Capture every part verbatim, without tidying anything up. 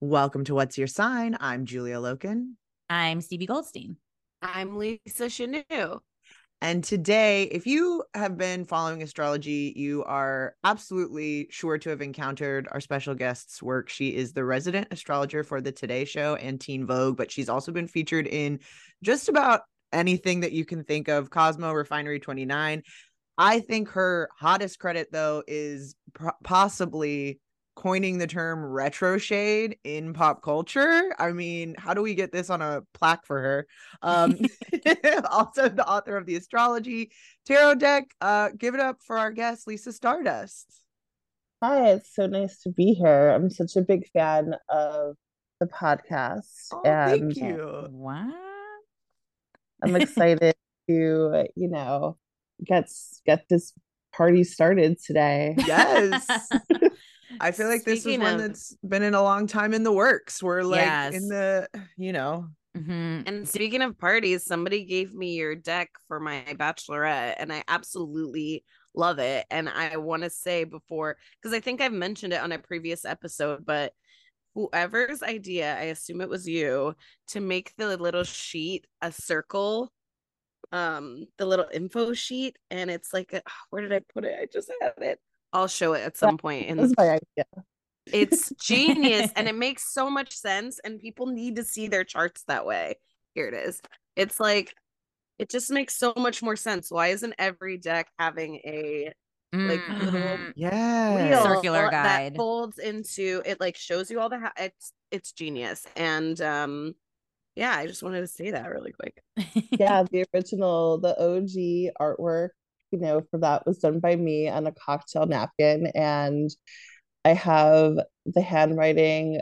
Welcome to What's Your Sign? I'm Julia Loken. I'm Stevie Goldstein. I'm Lisa Chanou. And today, if you have been following astrology, you are absolutely sure to have encountered our special guest's work. She is the resident astrologer for the Today Show and Teen Vogue, but she's also been featured in just about anything that you can think of. Cosmo, Refinery twenty-nine. I think her hottest credit, though, is p- possibly coining the term retro shade in pop culture. I mean, how do we get this on a plaque for her? Um, also, the author of the astrology tarot deck. Uh, give it up for our guest, Lisa Stardust. Hi, it's so nice to be here. I'm such a big fan of the podcast. Oh, and thank you. What? I'm excited to, you know, get get this party started today. Yes. I feel like this is Speaking one of- that's been in a long time in the works. We're like Yes. in the, you know, hmm And speaking of parties, somebody gave me your deck for my bachelorette, and I absolutely love it. And I want to say before, because I think I've mentioned it on a previous episode, but whoever's idea, I assume it was you, to make the little sheet a circle, um, the little info sheet, and it's like, a, where did I put it? I just had it. I'll show it at some point in That's the my idea. It's genius and it makes so much sense, and people need to see their charts that way. Here it is. It's like it just makes so much more sense. Why isn't every deck having a like little Mhm. yeah. wheel Circular guide. that folds into it, like shows you all the ha- it's it's genius. And um yeah, I just wanted to say that really quick. Yeah, the original, the O G artwork, you know, for that was done by me on a cocktail napkin. And I have the handwriting,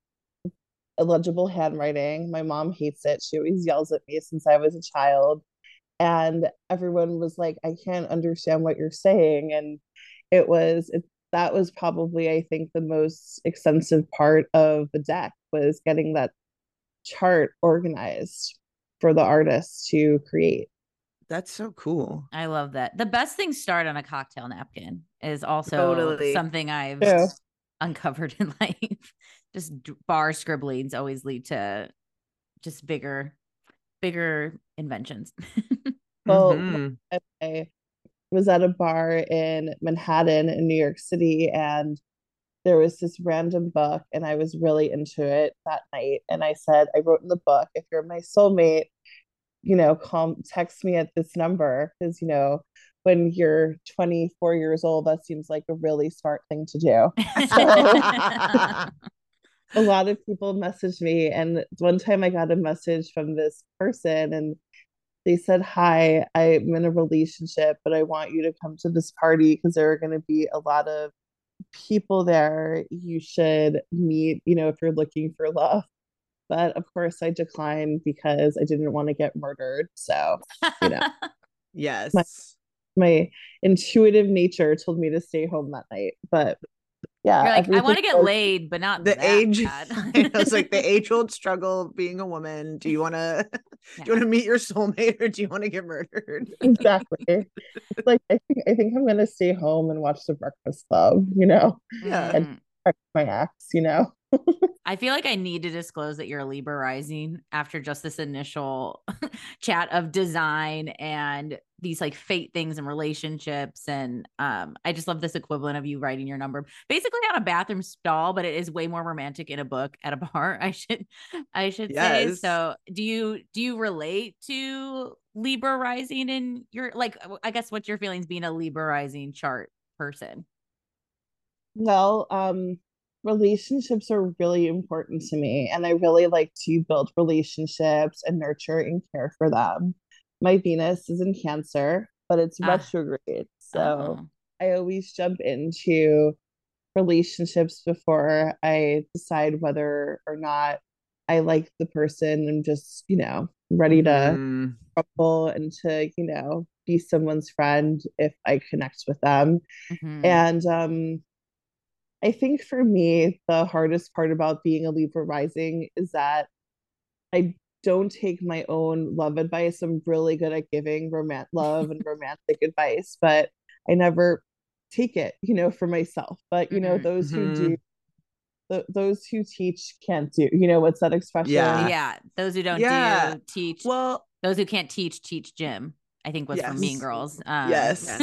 illegible handwriting. My mom hates it. She always yells at me since I was a child. And everyone was like, I can't understand what you're saying. And it was, it, that was probably, I think, the most extensive part of the deck was getting that chart organized for the artist to create. That's so cool. I love that. The best things start on a cocktail napkin is also Totally. something I've Yeah. uncovered in life. Just d- bar scribblings always lead to just bigger, bigger inventions. Well, Mhm. I was at a bar in Manhattan in New York City, and there was this random book, and I was really into it that night. And I said, I wrote in the book, if you're my soulmate, you know, call, text me at this number. Because, you know, when you're twenty-four years old, that seems like a really smart thing to do. A lot of people messaged me, and one time I got a message from this person, and they said, hi, I'm in a relationship, but I want you to come to this party because there are going to be a lot of people there you should meet, you know, if you're looking for love. But of course, I declined because I didn't want to get murdered. So, you know, Yes. my intuitive nature told me to stay home that night. But yeah, You're like, I want to everything get was- laid, but not The that age, bad. I know, it's like the age-old struggle of being a woman. Do you want to, do you want to meet your soulmate or do you want to get murdered? exactly. Like I think I think I'm gonna stay home and watch The Breakfast Club, you know, Yeah. and Mm. check my ex, you know. I feel like I need to disclose that you're a Libra rising after just this initial chat of design and these like fate things and relationships. And um, I just love this equivalent of you writing your number basically on a bathroom stall, but it is way more romantic in a book at a bar. I should, I should say. Yes. So, do you do you relate to Libra rising in your like? I guess what's your feelings being a Libra rising chart person? Well, um, relationships are really important to me, and I really like to build relationships and nurture and care for them. My Venus is in Cancer, but it's Ah. retrograde. So Oh. I always jump into relationships before I decide whether or not I like the person. I'm just, you know, ready to Mhm. couple and to, you know, be someone's friend if I connect with them. Mhm. And um, I think for me, the hardest part about being a Libra rising is that I don't take my own love advice. I'm really good at giving romant love and romantic advice, but I never take it, you know, for myself. But you know, Mhm. those who do, Mhm. th- those who teach can't do. You know, what's that expression? Yeah. Yeah. Those who don't Yeah. do teach. Well, Those who can't teach, teach Jim, I think was from Mean yes. Girls. Um, Yes.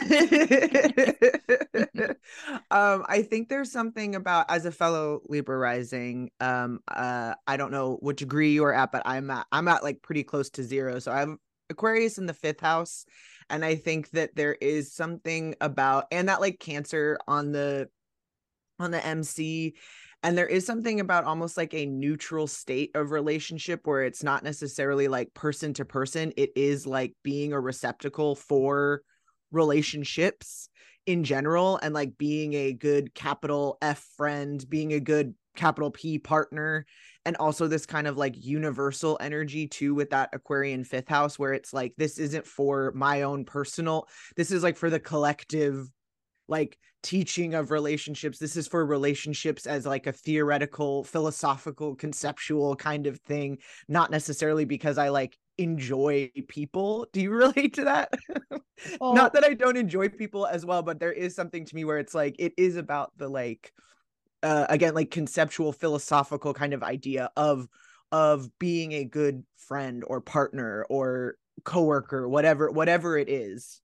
um, I think there's something about, as a fellow Libra rising, um, uh, I don't know what degree you are at, but I'm at, I'm at like pretty close to zero. So I have Aquarius in the fifth house. And I think that there is something about, and that like Cancer on the, on the M C. And there is something about almost like a neutral state of relationship where it's not necessarily like person to person. It is like being a receptacle for relationships in general, and like being a good capital F friend, being a good capital P partner. And also this kind of like universal energy too with that Aquarian fifth house, where it's like, this isn't for my own personal, this is like for the collective like teaching of relationships. This is for relationships as like a theoretical, philosophical, conceptual kind of thing, not necessarily because I like enjoy people. Do you relate to that? Well, Not that I don't enjoy people as well, but there is something to me where it's like, it is about the like, uh, again, like conceptual, philosophical kind of idea of of being a good friend or partner or coworker, whatever, whatever it is.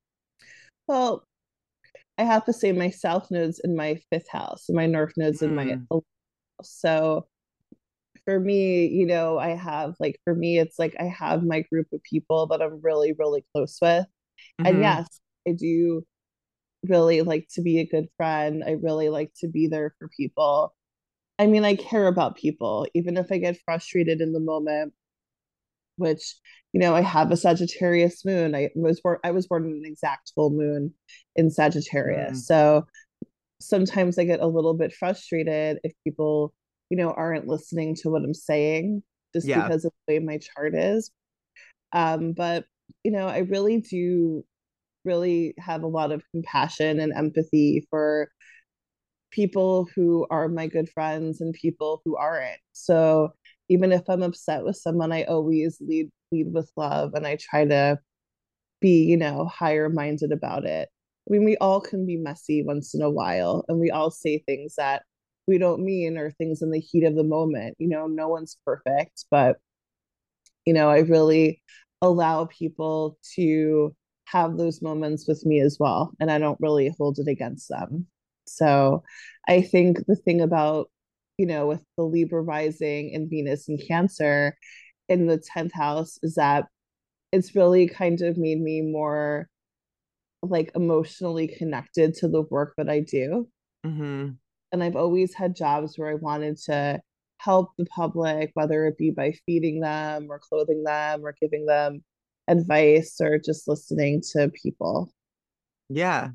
well, I have to say my south node's in my fifth house and my north node's in my Mm. eleventh house. So for me, you know, I have like, for me, it's like I have my group of people that I'm really, really close with. And Mhm. yes, I do really like to be a good friend. I really like to be there for people. I mean, I care about people, even if I get frustrated in the moment, which, you know, I have a Sagittarius moon. I was born, I was born in an exact full moon in Sagittarius. Mm. So sometimes I get a little bit frustrated if people, you know, aren't listening to what I'm saying just Yeah. because of the way my chart is. Um, but, you know, I really do really have a lot of compassion and empathy for people who are my good friends and people who aren't. So even if I'm upset with someone, I always lead lead with love, and I try to be, you know, higher minded about it. I mean, we all can be messy once in a while, and we all say things that we don't mean or things in the heat of the moment. You know, no one's perfect, but, you know, I really allow people to have those moments with me as well, and I don't really hold it against them. So I think the thing about, you know, with the Libra rising and Venus and Cancer in the tenth house is that it's really kind of made me more like emotionally connected to the work that I do. Mm-hmm. And I've always had jobs where I wanted to help the public, whether it be by feeding them or clothing them or giving them advice or just listening to people. Yeah.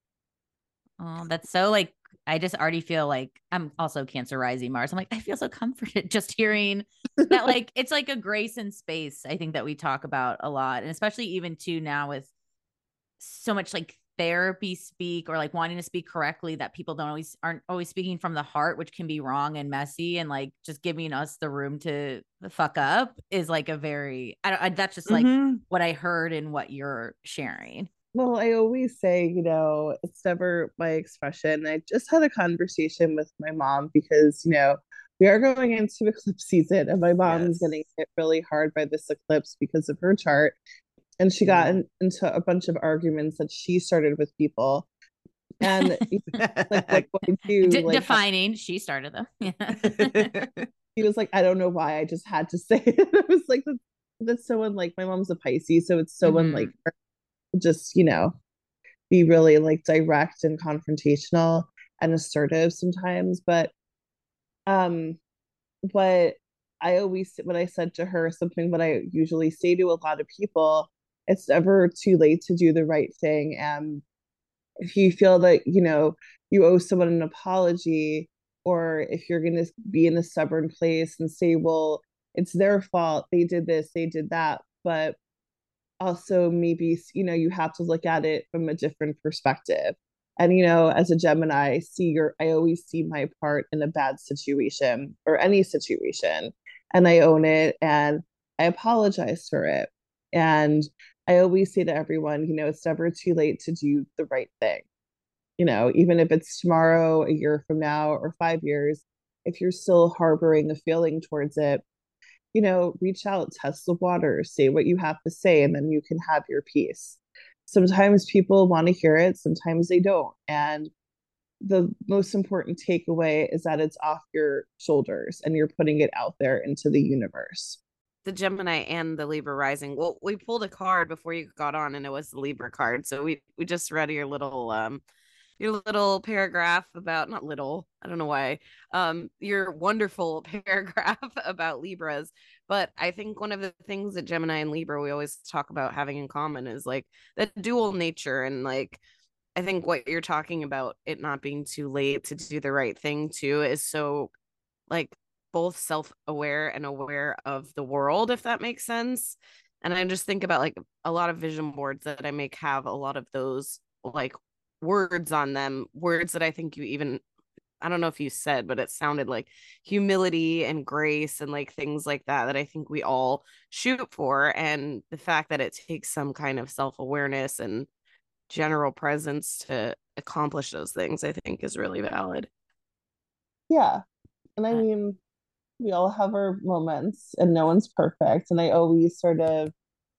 Oh, that's so like, I just already feel like I'm also Cancer rising Mars. I'm like, I feel so comforted just hearing that, like, it's like a grace and space, I think, that we talk about a lot. And especially even too now with so much like therapy speak or like wanting to speak correctly, that people don't always aren't always speaking from the heart, which can be wrong and messy, and like just giving us the room to fuck up is like a very I don't I, that's just like Mm-hmm. what I heard and what you're sharing. Well, I always say, you know, it's never my expression. I just had a conversation with my mom because, you know, we are going into eclipse season and my mom's Yes. getting hit really hard by this eclipse because of her chart. And she got in, into a bunch of arguments that she started with people. And like, what do I do? De- Like, defining, she started them. Yeah. He was like, I don't know why, I just had to say it. I was like, that's, that's so unlike my mom's a Pisces, so it's so Mhm. unlike her. Just, you know, be really like direct and confrontational and assertive sometimes. But um, what I always, what I said to her, something that I usually say to a lot of people, it's never too late to do the right thing. And if you feel that, you know, you owe someone an apology, or if you're going to be in a stubborn place and say, well, it's their fault, they did this, they did that, but also maybe, you know, you have to look at it from a different perspective. And, you know, as a Gemini, I see your, I always see my part in a bad situation or any situation, and I own it and I apologize for it. And I always say to everyone, you know, it's never too late to do the right thing. you know, even if it's tomorrow, a year from now, or five years, if you're still harboring a feeling towards it, you know, reach out, test the water, say what you have to say, and then you can have your peace. Sometimes people want to hear it, sometimes they don't. And the most important takeaway is that it's off your shoulders and you're putting it out there into the universe. The Gemini and the Libra rising. Well, we pulled a card before you got on, and it was the Libra card. So we we just read your little um your little paragraph about, not little, I don't know why, um your wonderful paragraph about Libras. But I think one of the things that Gemini and Libra we always talk about having in common is like the dual nature. And like I think what you're talking about, it not being too late to do the right thing too, is so like both self-aware and aware of the world, if that makes sense. And I just think about like a lot of vision boards that I make have a lot of those like words on them, words that I think you even, I don't know if you said, but it sounded like humility and grace and like things like that, that I think we all shoot for. And the fact that it takes some kind of self-awareness and general presence to accomplish those things, I think is really valid. Yeah. And I mean, we all have our moments and no one's perfect. And I always sort of,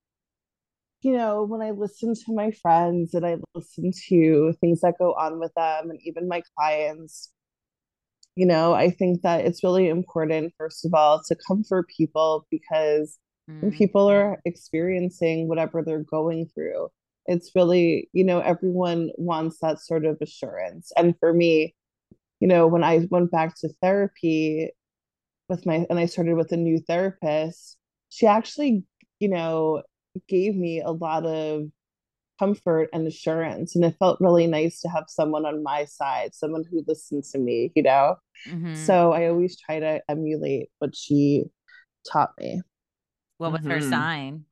you know, when I listen to my friends and I listen to things that go on with them and even my clients, you know, I think that it's really important, first of all, to comfort people, because when people are experiencing whatever they're going through, it's really, you know, everyone wants that sort of assurance. And for me, you know, when I went back to therapy with my, and I started with a new therapist, she actually, you know, gave me a lot of comfort and assurance. And it felt really nice to have someone on my side, someone who listened to me, you know? Mm-hmm. So I always try to emulate what she taught me. What was Mhm. her sign?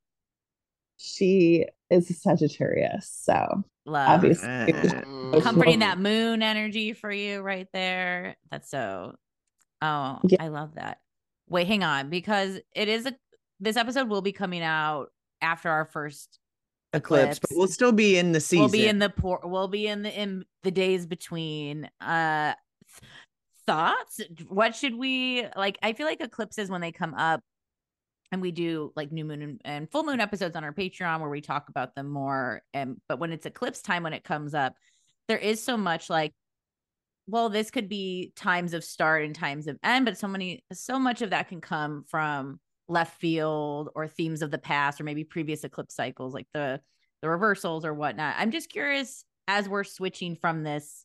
She is a Sagittarius. So Love. obviously, Uh, Comforting that moon energy for you right there. That's so, oh, Yeah. I love that. Wait, hang on, because it is a, this episode will be coming out after our first eclipse, eclipse. but we'll still be in the season. We'll be in the por- we'll be in the in the days between. Uh th- thoughts? What should we like? I feel like eclipses, when they come up, and we do like new moon and, and full moon episodes on our Patreon where we talk about them more. And but when it's eclipse time, when it comes up, there is so much like, well, this could be times of start and times of end, but so many, so much of that can come from left field or themes of the past or maybe previous eclipse cycles, like the the reversals or whatnot. I'm just curious, as we're switching from this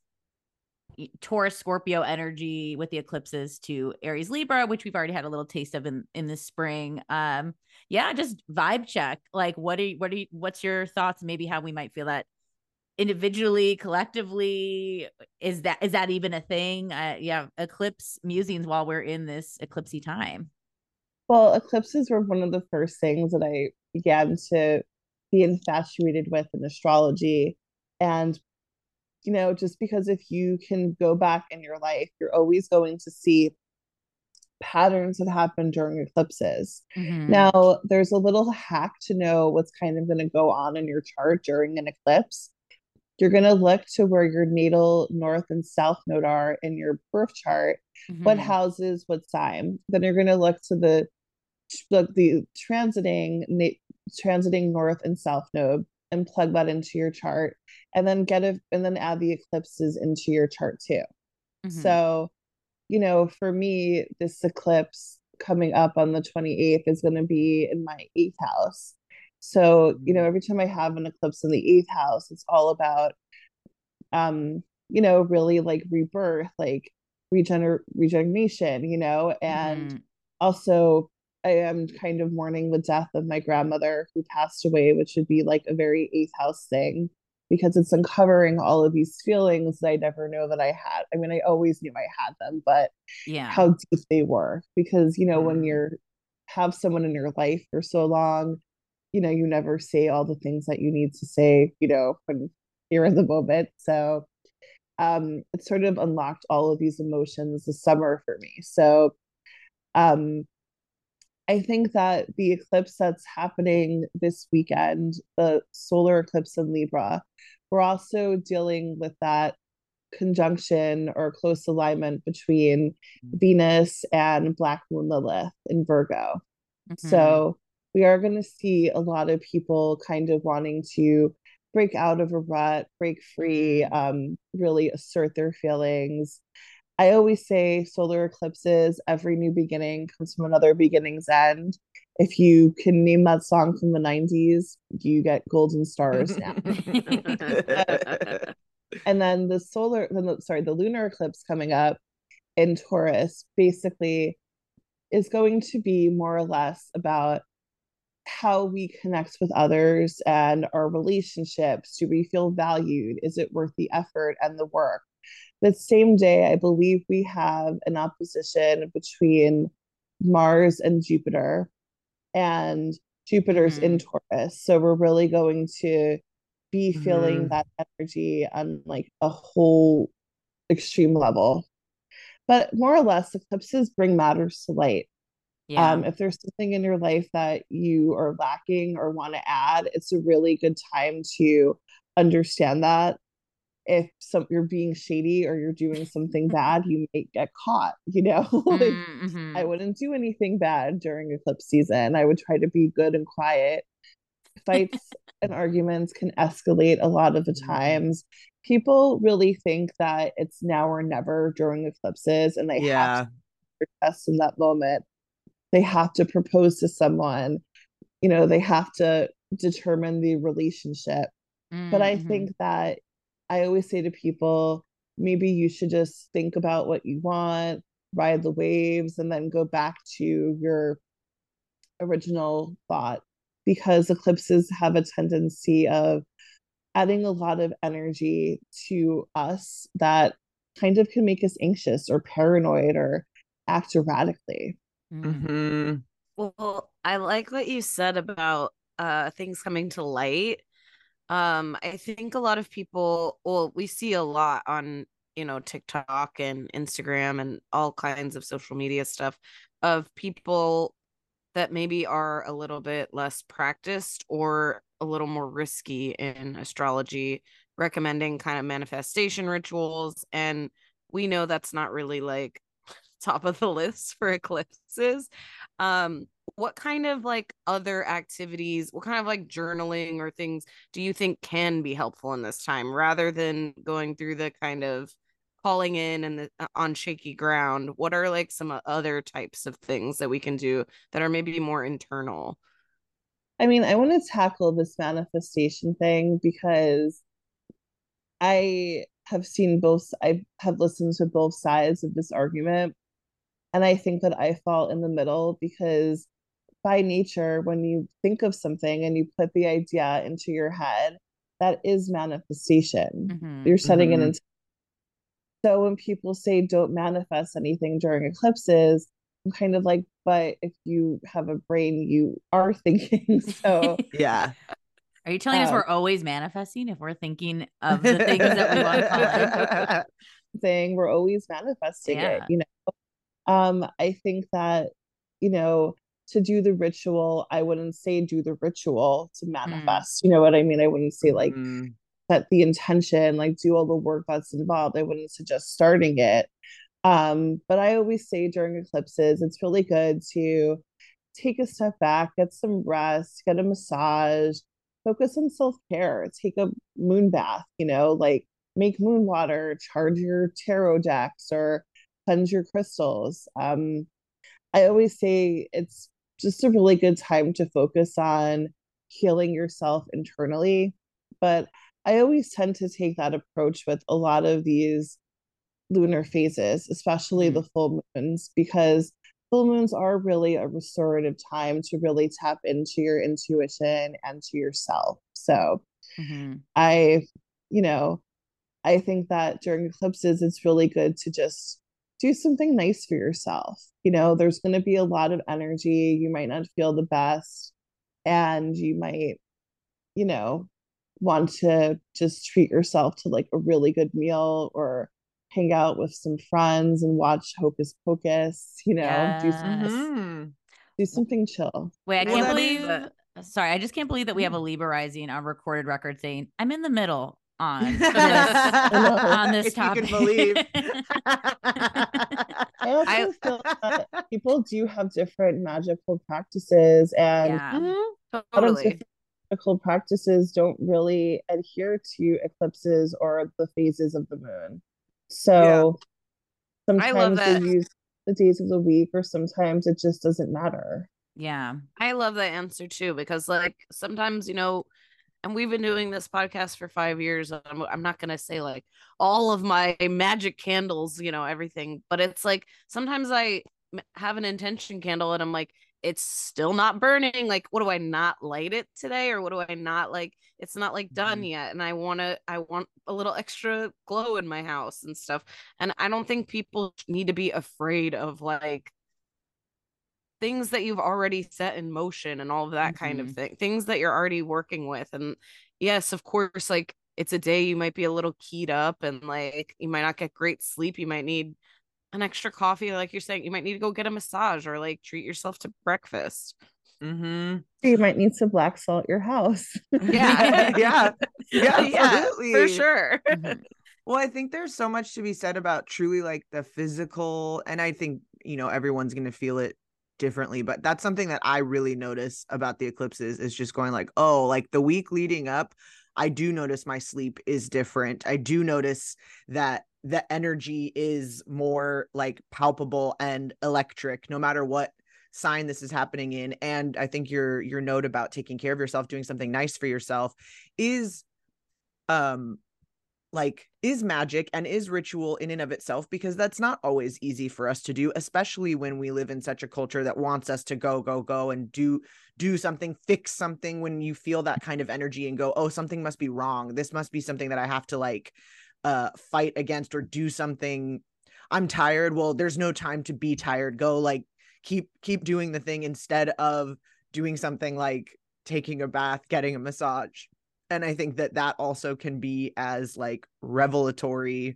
Taurus Scorpio energy with the eclipses to Aries Libra, which we've already had a little taste of in in the spring. Um, yeah, just vibe check. Like, what are you, what are you, what's your thoughts? Maybe how we might feel that individually, collectively. Is that is that even a thing? Uh, yeah, eclipse musings while we're in this eclipsey time. Well, eclipses were one of the first things that I began to be infatuated with in astrology. And, you know, just because if you can go back in your life, you're always going to see patterns that happen during eclipses. Mm-hmm. Now, there's a little hack to know what's kind of going to go on in your chart during an eclipse. You're going to look to where your natal north and south node are in your birth chart, Mm-hmm. what houses, what sign. Then you're going to look to the the, the transiting na- transiting north and south node and plug that into your chart, and then get a and then add the eclipses into your chart too. Mm-hmm. So, you know, for me, this eclipse coming up on the twenty-eighth is going to be in my eighth house. So, you know, every time I have an eclipse in the eighth house, it's all about, um, you know, really like rebirth, like regener regeneration, you know, and Mm-hmm. also I am kind of mourning the death of my grandmother who passed away, which would be like a very eighth house thing, because it's uncovering all of these feelings that I never know that I had. I mean, I always knew I had them, but Yeah, how deep they were. Because, you know, when Mm. you're have someone in your life for so long, you know, you never say all the things that you need to say, you know, when you're in the moment. So um it sort of unlocked all of these emotions this summer for me. So um I think that the eclipse that's happening this weekend, the solar eclipse in Libra, we're also dealing with that conjunction or close alignment between Venus and Black Moon Lilith in Virgo. Mhm. So we are going to see a lot of people kind of wanting to break out of a rut, break free, um, really assert their feelings. I always say solar eclipses, every new beginning comes from another beginning's end. If you can name that song from the nineties, you get golden stars now. And then the solar, the, sorry, the lunar eclipse coming up in Taurus basically is going to be more or less about how we connect with others and our relationships. Do we feel valued? Is it worth the effort and the work? The same day, I believe we have an opposition between Mars and Jupiter, and Jupiter's Mhm. in Taurus. So we're really going to be feeling Mhm. that energy on like a whole extreme level. But more or less, eclipses bring matters to light. Yeah. Um, if there's something in your life that you are lacking or want to add, it's a really good time to understand that. If some you're being shady or you're doing something bad, you may get caught, you know? Like Mhm. I wouldn't do anything bad during eclipse season. I would try to be good and quiet. Fights and arguments can escalate a lot of the times. People really think that it's now or never during eclipses, and they have Yeah. to protest in that moment. They have to propose to someone, you know, they have to determine the relationship. But I Mhm. think that I always say to people, maybe you should just think about what you want, ride the waves, and then go back to your original thought, because eclipses have a tendency of adding a lot of energy to us that kind of can make us anxious or paranoid or act erratically. Mhm. Hmm. Well, I like what you said about uh things coming to light. Um, I think a lot of people, well, we see a lot on, you know, TikTok and Instagram and all kinds of social media stuff of people that maybe are a little bit less practiced or a little more risky in astrology, recommending kind of manifestation rituals. And we know that's not really like top of the list for eclipses. Um, what kind of like other activities, what kind of like journaling or things do you think can be helpful in this time rather than going through the kind of calling in and the, uh, on shaky ground? What are like some other types of things that we can do that are maybe more internal? I mean, I want to tackle this manifestation thing because I have seen both, I have listened to both sides of this argument. And I think that I fall in the middle because by nature, when you think of something and you put the idea into your head, that is manifestation. Mhm. You're setting an Hmm. intention. So when people say don't manifest anything during eclipses, I'm kind of like, but if you have a brain, you are thinking. So Yeah. Are you telling us um, we're always manifesting if we're thinking of the things that we want to call in? thing, we're always manifesting it, Yeah. you know. Um, I think that, you know, to do the ritual, I wouldn't say do the ritual to Mm. manifest. You know what I mean? I wouldn't say like Mhm. set the intention, like do all the work that's involved. I wouldn't suggest starting it. Um, but I always say during eclipses, it's really good to take a step back, get some rest, get a massage, focus on self-care, take a moon bath, you know, like make moon water, charge your tarot decks or cleanse your crystals. Um, I always say it's just a really good time to focus on healing yourself internally. But I always tend to take that approach with a lot of these lunar phases, especially Mhm. the full moons, because full moons are really a restorative time to really tap into your intuition and to yourself. So Mhm. I, you know, I think that during eclipses, it's really good to just do something nice for yourself. You know, there's going to be a lot of energy. You might not feel the best, and you might, you know, want to just treat yourself to like a really good meal or hang out with some friends and watch Hocus Pocus, you know, do Yes. Hmm. do something chill. Wait, I Well, can't that believe. is. But Sorry, I just can't believe that we have a Libra rising on recorded record saying, I'm in the middle. on this on this if topic. you can believe. I also feel that people do have different magical practices, and Yeah, Mhm, a lot of totally. different magical practices don't really adhere to eclipses or the phases of the moon. So I love sometimes they that. use the days of the week, or sometimes it just doesn't matter. yeah. I love that answer too, because like sometimes, you know, and we've been doing this podcast for five years. I'm, I'm not going to say like all of my magic candles, you know, everything, but it's like sometimes I m- have an intention candle and I'm like, it's still not burning. Like, what do I not light it today? Or what do I not like? It's not like done Mhm. yet. And I want to, I want a little extra glow in my house and stuff. And I don't think people need to be afraid of like, things that you've already set in motion and all of that kind of Mhm. thing, things that you're already working with. And yes, of course, like it's a day you might be a little keyed up and like you might not get great sleep. You might need an extra coffee, like you're saying. You might need to go get a massage or like treat yourself to breakfast. Mm-hmm. You might need to black salt your house. Yeah. yeah. Yeah, Yeah, for absolutely. sure. Mhm. Well, I think there's so much to be said about truly like the physical, and I think, you know, everyone's going to feel it differently, but that's something that I really notice about the eclipses is just going like, oh, like the week leading up, I do notice my sleep is different. I do notice that the energy is more like palpable and electric, no matter what sign this is happening in. And I think your your note about taking care of yourself, doing something nice for yourself is um like is magic and is ritual in and of itself, because that's not always easy for us to do, especially when we live in such a culture that wants us to go go go and do do something, fix something. When you feel that kind of energy and go, oh, something must be wrong, this must be something that I have to like uh fight against or do something. I'm tired. Well, there's no time to be tired. Go like keep keep doing the thing instead of doing something like taking a bath, getting a massage. And I think that that also can be as like revelatory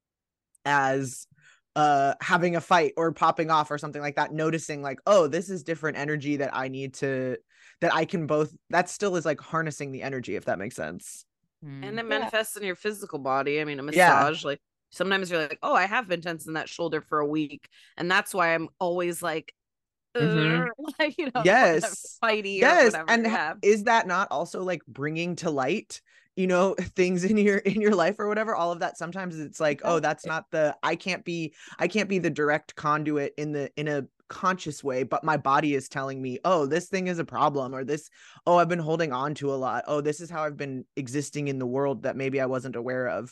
as uh having a fight or popping off or something like that, noticing like, oh, this is different energy that I need to, that I can both, that still is like harnessing the energy, if that makes sense. And Mhm. it Yeah. manifests in your physical body. I mean, a Yeah. massage, like sometimes you're like, oh, I have been tensing that shoulder for a week. And that's why I'm always like, Mhm. like, you know, whatever, Yes. fighty or Yes. whatever. And Yeah. is that not also like bringing to light, you know, things in your in your life or whatever? All of that, sometimes it's like, oh, that's not the, I can't be, I can't be the direct conduit in the in a conscious way, but my body is telling me, oh, this thing is a problem, or this, oh, I've been holding on to a lot. Oh, this is how I've been existing in the world that maybe I wasn't aware of.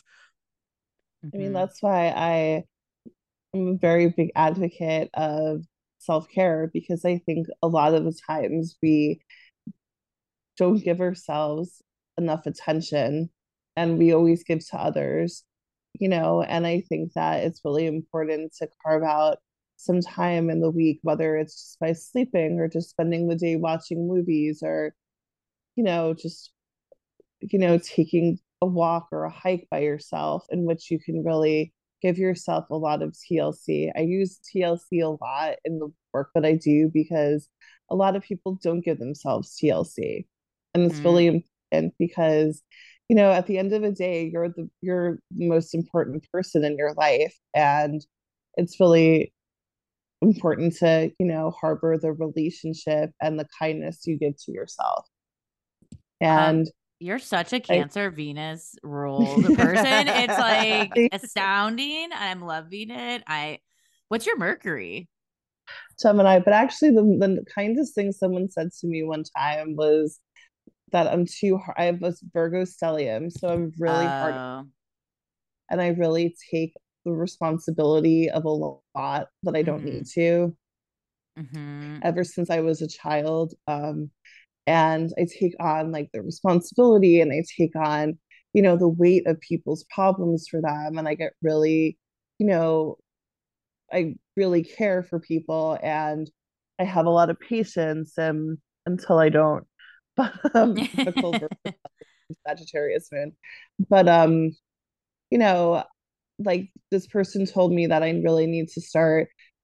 I mean, Mhm. that's why I am a very big advocate of self-care, because I think a lot of the times we don't give ourselves enough attention, and we always give to others, you know, and I think that it's really important to carve out some time in the week, whether it's just by sleeping or just spending the day watching movies, or, you know, just, you know, taking a walk or a hike by yourself, in which you can really give yourself a lot of T L C. I use T L C a lot in the work that I do, because a lot of people don't give themselves T L C. And it's Mhm. really important because, you know, at the end of the day, you're the you're the most important person in your life. And it's really important to, you know, harbor the relationship and the kindness you give to yourself. Um, And you're such a I Cancer Venus ruled person. It's like astounding. I'm loving it. I, what's your Mercury? Gemini, but actually, the, the kindest thing someone said to me one time was that I'm too hard. I have a Virgo stellium, so I'm really hard, Oh, and I really take the responsibility of a lot that I don't mhm, need to, mhm. ever since I was a child. Um, and I take on like the responsibility, and I take on, you know, the weight of people's problems for them, and I get really, you know, I really care for people, and I have a lot of patience, and until I don't. But um, typical Sagittarius moon. But um, you know, like this person told me that I really need to start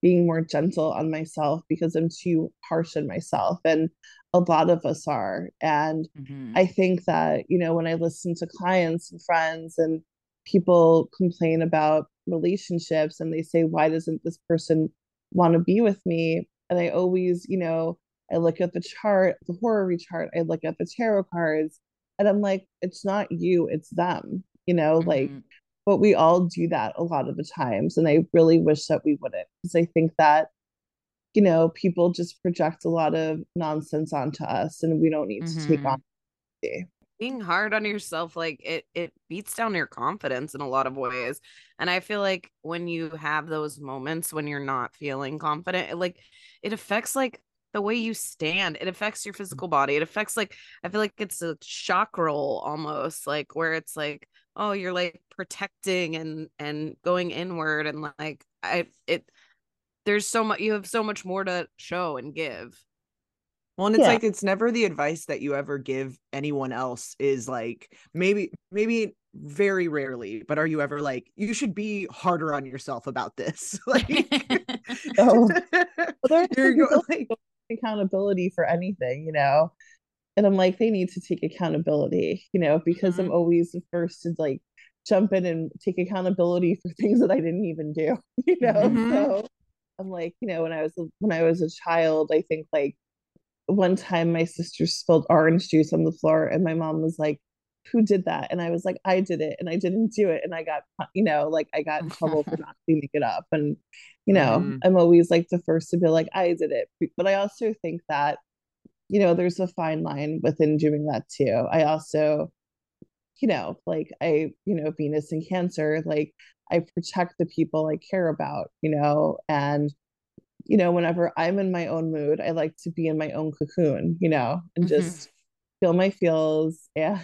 being more gentle on myself because I'm too harsh on myself. And a lot of us are. And Mhm. I think that, you know, when I listen to clients and friends and people complain about relationships and they say, why doesn't this person want to be with me? And I always, you know, I look at the chart, the horary chart, I look at the tarot cards, and I'm like, it's not you, it's them, you know, like, Mhm. but we all do that a lot of the times. And I really wish that we wouldn't, because I think that, you know, people just project a lot of nonsense onto us and we don't need to take on Mhm. it. Being hard on yourself, like it it beats down your confidence in a lot of ways. And I feel like when you have those moments when you're not feeling confident, it, like it affects like the way you stand. It affects your physical body. It affects like I feel like it's a shock roll almost, like where it's like, oh, you're like protecting and and going inward, and like I it there's so much, you have so much more to show and give. Well, and it's Yeah. like it's never the advice that you ever give anyone else is like maybe maybe very rarely, but are you ever like you should be harder on yourself about this? Like So, well, there are you're some go, people like who don't take accountability for anything, you know, and I'm like, they need to take accountability, you know, because I'm Mhm. always the first to like jump in and take accountability for things that I didn't even do, you know. Mhm. So I'm like, you know, when I was when I was a child, I think like one time my sister spilled orange juice on the floor and my mom was like, who did that? And I was like, I did it and I didn't do it. And I got, you know, like I got in trouble for not cleaning it up. And, you know, Mhm. I'm always like the first to be like, I did it. But I also think that, you know, there's a fine line within doing that too. I also, you know, like I, you know, Venus and Cancer, like I protect the people I care about, you know, and you know, whenever I'm in my own mood, I like to be in my own cocoon, you know, and Mhm. just feel my feels. Yeah.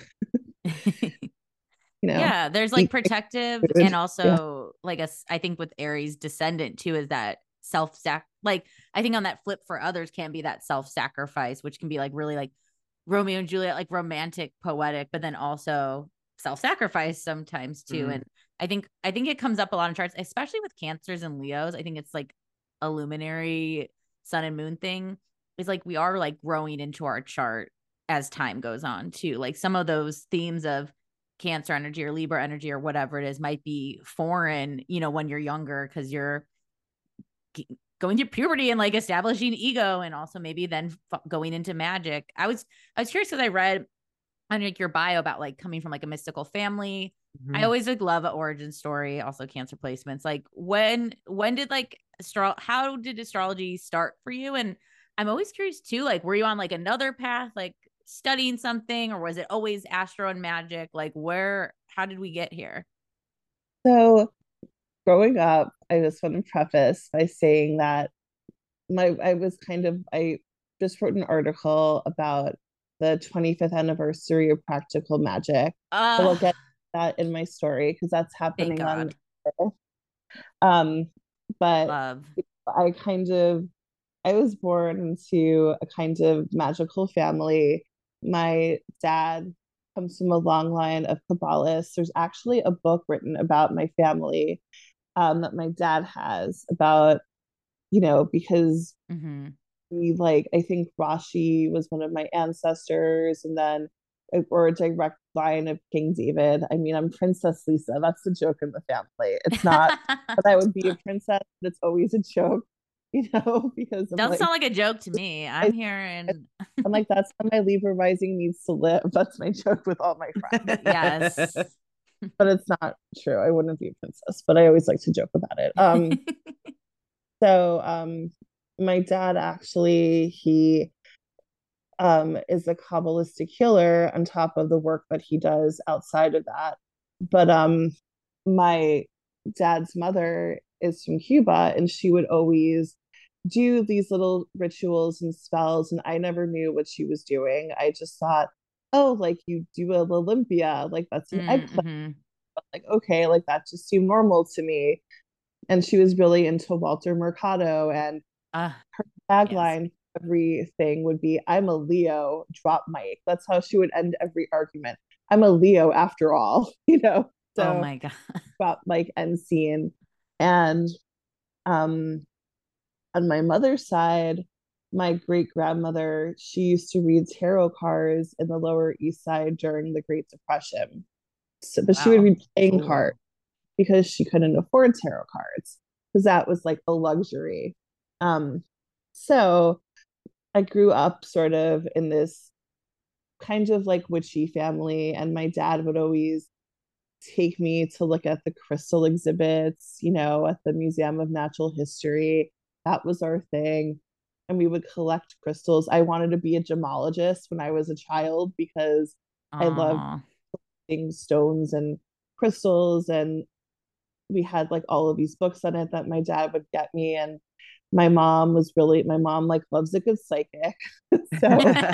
You know, Yeah, there's like eat protective and food. Yeah. also like a s- I think with Aries descendant too is that self sac like I think on that flip for others can be that self sacrifice, which can be like really like Romeo and Juliet, like romantic, poetic, but then also self sacrifice sometimes too. Mhm. And I think I think it comes up a lot in charts, especially with Cancers and Leos. I think it's like a luminary sun and moon thing. Is like we are like growing into our chart as time goes on too. Like some of those themes of Cancer energy or Libra energy or whatever it is might be foreign, you know, when you're younger because you're going through puberty and like establishing ego and also maybe then f- going into magic. I was I was curious because I read on like your bio about like coming from like a mystical family. I Mhm. always like love an origin story, also Cancer placements. Like when when did like astro how did astrology start for you? And I'm always curious too, like were you on like another path, like studying something, or was it always astro and magic? Like where how did we get here? So growing up, I just want to preface by saying that my I was kind of I just wrote an article about the twenty-fifth anniversary of Practical Magic. But Uh I'll get that in my story because that's thank happening on God. um but Love. I kind of I was born into a kind of magical family. My dad comes from a long line of Kabbalists. There's actually a book written about my family um, that my dad has about, you know, because Mm-hmm. we like, I think Rashi was one of my ancestors, and then or a direct line of King David. I mean, I'm Princess Lisa. That's the joke in the family. It's not that I would be a princess, but it's always a joke, you know, because I'm Doesn't like, sound like a joke to me. I'm I, hearing I'm like, that's how my Libra rising needs to live. That's my joke with all my friends. yes. But it's not true. I wouldn't be a princess, but I always like to joke about it. Um, so um my dad actually he um is a Kabbalistic healer on top of the work that he does outside of that. But um my dad's mother is from Cuba and she would always do these little rituals and spells and I never knew what she was doing. I just thought, oh, like you do a Olympia, like that's an eggplant. Mm-hmm. Like, okay, like that just seemed normal to me. And she was really into Walter Mercado, and Uh, her yes. tagline for everything would be, I'm a Leo, drop mic. That's how she would end every argument. I'm a Leo after all, you know? Oh So my God. drop mic end scene. And um On my mother's side, my great grandmother, she used to read tarot cards in the Lower East Side during the Great Depression. So, but she would Wow. read playing Cool. cards because she couldn't afford tarot cards because that was like a luxury. Um, so I grew up sort of in this kind of like witchy family, and my dad would always take me to look at the crystal exhibits, you know, at the Museum of Natural History. That was our thing. And we would collect crystals. I wanted to be a gemologist when I was a child because I loved Aw. collecting stones and crystals. And we had like all of these books on it that my dad would get me. And my mom was really, my mom like loves a good psychic. So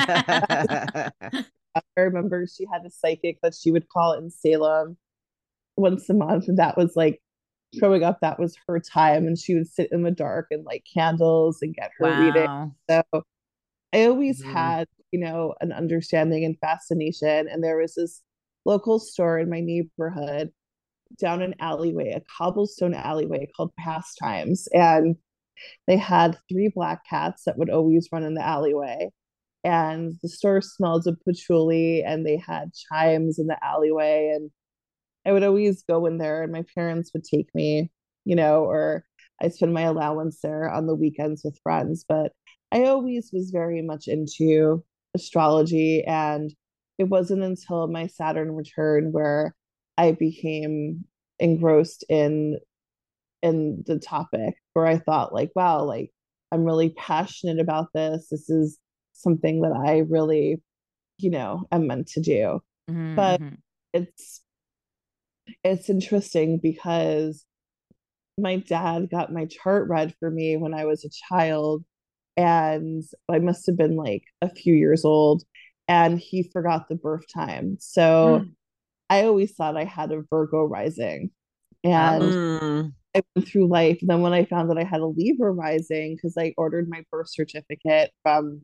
I remember she had a psychic that she would call in Salem once a month, and that was like growing up, that was her time, and she would sit in the dark and light candles and get her reading. Wow. So I always Mhm. had, you know, an understanding and fascination. And there was this local store in my neighborhood down an alleyway, a cobblestone alleyway called Pastimes, and they had three black cats that would always run in the alleyway. And the store smelled of patchouli, and they had chimes in the alleyway. And I would always go in there, and my parents would take me, you know, or I spend my allowance there on the weekends with friends. But I always was very much into astrology. And it wasn't until my Saturn return where I became engrossed in in the topic, where I thought like, wow, like I'm really passionate about this. This is something that I really, you know, am meant to do. But Mm-hmm. it's it's interesting because my dad got my chart read for me when I was a child, and I must have been like a few years old, and he forgot the birth time. So I always thought I had a Virgo rising. And Uh-oh. Mm. I went through life. And then when I found that I had a Libra rising, because I ordered my birth certificate from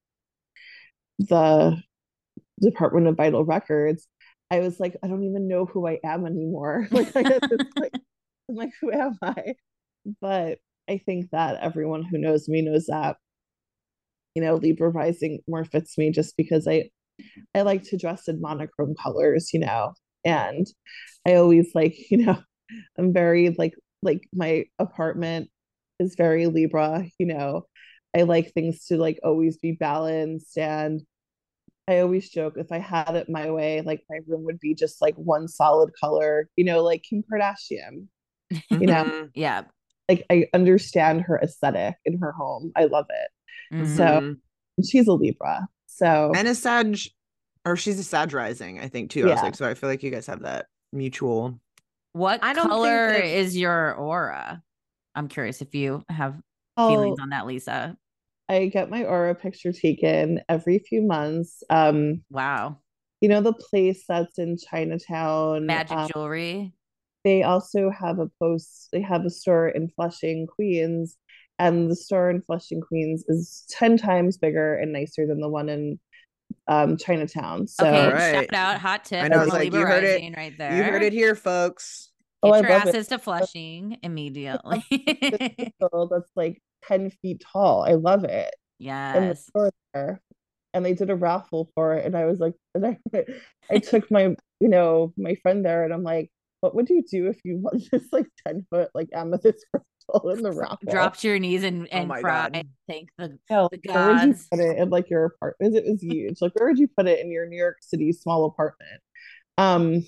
the Department of Vital Records, I was like, I don't even know who I am anymore. Like I had this like, I'm like, who am I? But I think that everyone who knows me knows that, you know, Libra rising more fits me just because I I like to dress in monochrome colors, you know, and I always like, you know, I'm very like like my apartment is very Libra, you know. I like things to like always be balanced, and I always joke if I had it my way, like my room would be just like one solid color, you know, like Kim Kardashian, you know, Mhm. Yeah. like I understand her aesthetic in her home. I love it. So Mhm. she's a Libra. So And a Sag, or she's a Sag rising, I think too. I was yeah. like, so I feel like you guys have that mutual. What I don't think color that- is your aura? I'm curious if you have Oh, feelings on that, Lisa. I get my aura picture taken every few months. Um, Wow. you know, the place that's in Chinatown. Magic Um, jewelry. they also have a post, they have a store in Flushing, Queens, and the store in Flushing, Queens is ten times bigger and nicer than the one in um, Chinatown. So, Okay, All right. shout out, hot tip I know, I from was a like, Libra you heard it. rising right You heard there. it here, folks. oh, Get I your love it. asses to Flushing immediately. Crystal that's like ten feet tall. I love it. And the Yes. store there. And they did a raffle for it. And I was like, and I, I took my, you know, my friend there, and I'm like, what would you do if you won this like ten foot like amethyst crystal in the raffle? Dropped to your knees and, Oh and my cried. God. Thank the, Yeah, the like, where would you gods. put it in like your apartment? It was huge. Like, where would you put it in your New York City small apartment? Um,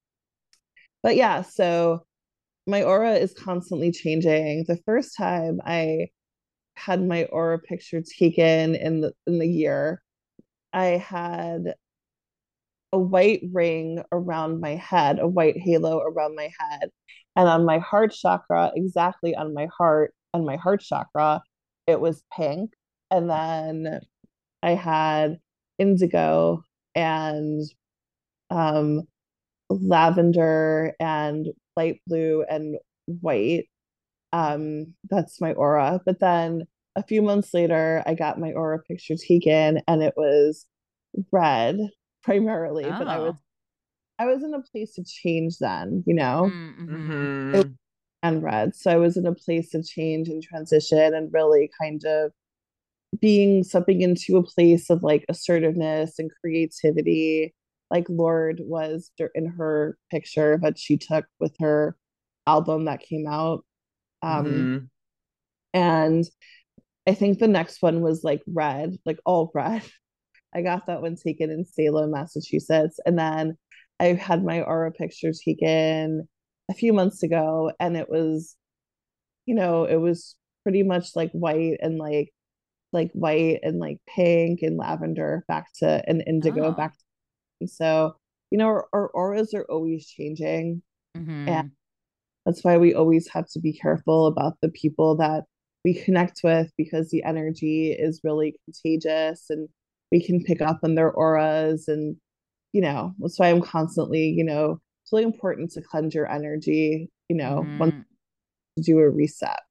but yeah, so my aura is constantly changing. The first time I had my aura picture taken in the in the year, I had a white ring around my head, a white halo around my head. And on my heart chakra, exactly on my heart, on my heart chakra, it was pink. And then I had indigo and um, lavender and light blue and white. Um, that's my aura. But then a few months later, I got my aura picture taken, and it was red primarily, but I was Oh. I was in a place to change then, you know. Mm-hmm. Mm-hmm. and red. So I was in a place of change and transition and really kind of being stepping into a place of like assertiveness and creativity, like Lorde was in her picture that she took with her album that came out. Um, Mhm. and I think the next one was like red, like all red. I got that one taken in Salem, Massachusetts. And then I had my aura picture taken a few months ago, and it was, you know, it was pretty much like white and like like white and like pink and lavender back to an indigo Oh. back to, and so you know our, our auras are always changing, and Mm-hmm. that's why we always have to be careful about the people that we connect with, because the energy is really contagious and we can pick up on their auras. And you know that's why I'm constantly, you know it's really important to cleanse your energy, you know once Mm-hmm. to do a reset.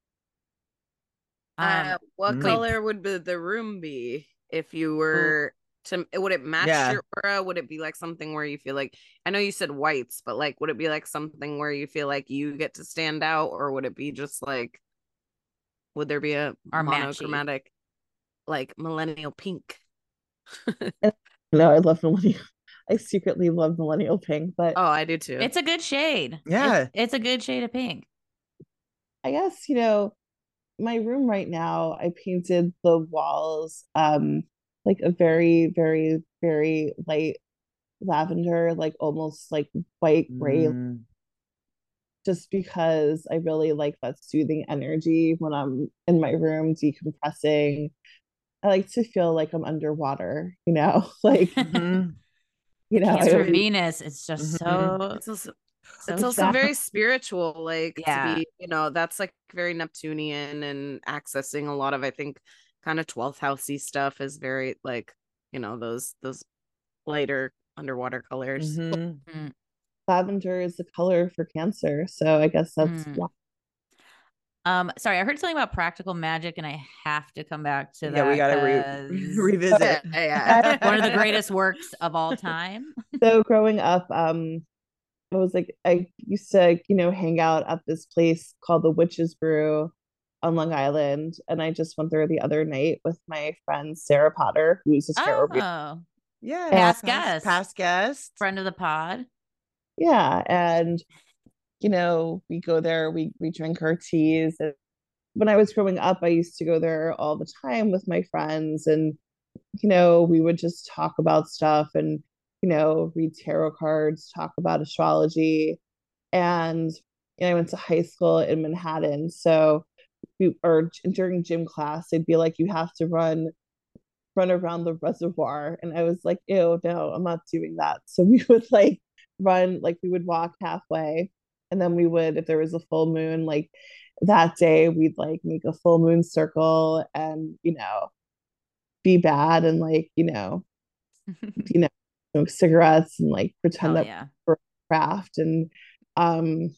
Um, Uh, what Mm. color would the, the room be if you were to? Would it match Yeah. your aura? Would it be like something where you feel like? I know you said whites, but like, would it be like something where you feel like you get to stand out, or would it be just like? Would there be a Or matchy. monochromatic, like millennial pink? No, I love millennial. I secretly love millennial pink, but Oh, I do too. It's a good shade. Yeah. It's, it's a good shade of pink. I guess, you know, my room right now, I painted the walls um like a very, very, very light lavender, like almost like white gray, Mm. just because I really like that soothing energy when I'm in my room decompressing. I like to feel like I'm underwater, you know, like, Mhm. you know, I Cancer always, Venus. It's just Mhm. so It's also so it's also Exactly. very spiritual, like to Yeah. be, you know, that's like very Neptunian and accessing a lot of, I think, kind of twelfth housey stuff is very like, you know, those those lighter underwater colors. Mhm. Mm, lavender is the color for Cancer. So I guess that's mm. why. Um, sorry, I heard something about practical magic, and I have to come back to Yeah, we that gotta re- because revisit. Yeah. one of the greatest works of all time. So growing up, um, I was like, I used to, you know, hang out at this place called the Witch's Brew on Long Island. And I just went there the other night with my friend Sarah Potter, who's a tarot reader. Oh, Yeah, past past guest. past guest. friend of the pod. Yeah. And, you know, we go there, we we drink our teas. And when I was growing up, I used to go there all the time with my friends. And, you know, we would just talk about stuff and, you know, read tarot cards, talk about astrology. And you know, I went to high school in Manhattan. So we or during gym class, they'd be like, you have to run run around the reservoir. And I was like, ew, no, I'm not doing that. So we would like run, like we would walk halfway. And then we would, if there was a full moon, like that day, we'd like make a full moon circle and, you know, be bad and like, you know, you know, smoke cigarettes and like pretend Hell that yeah. we're craft. And um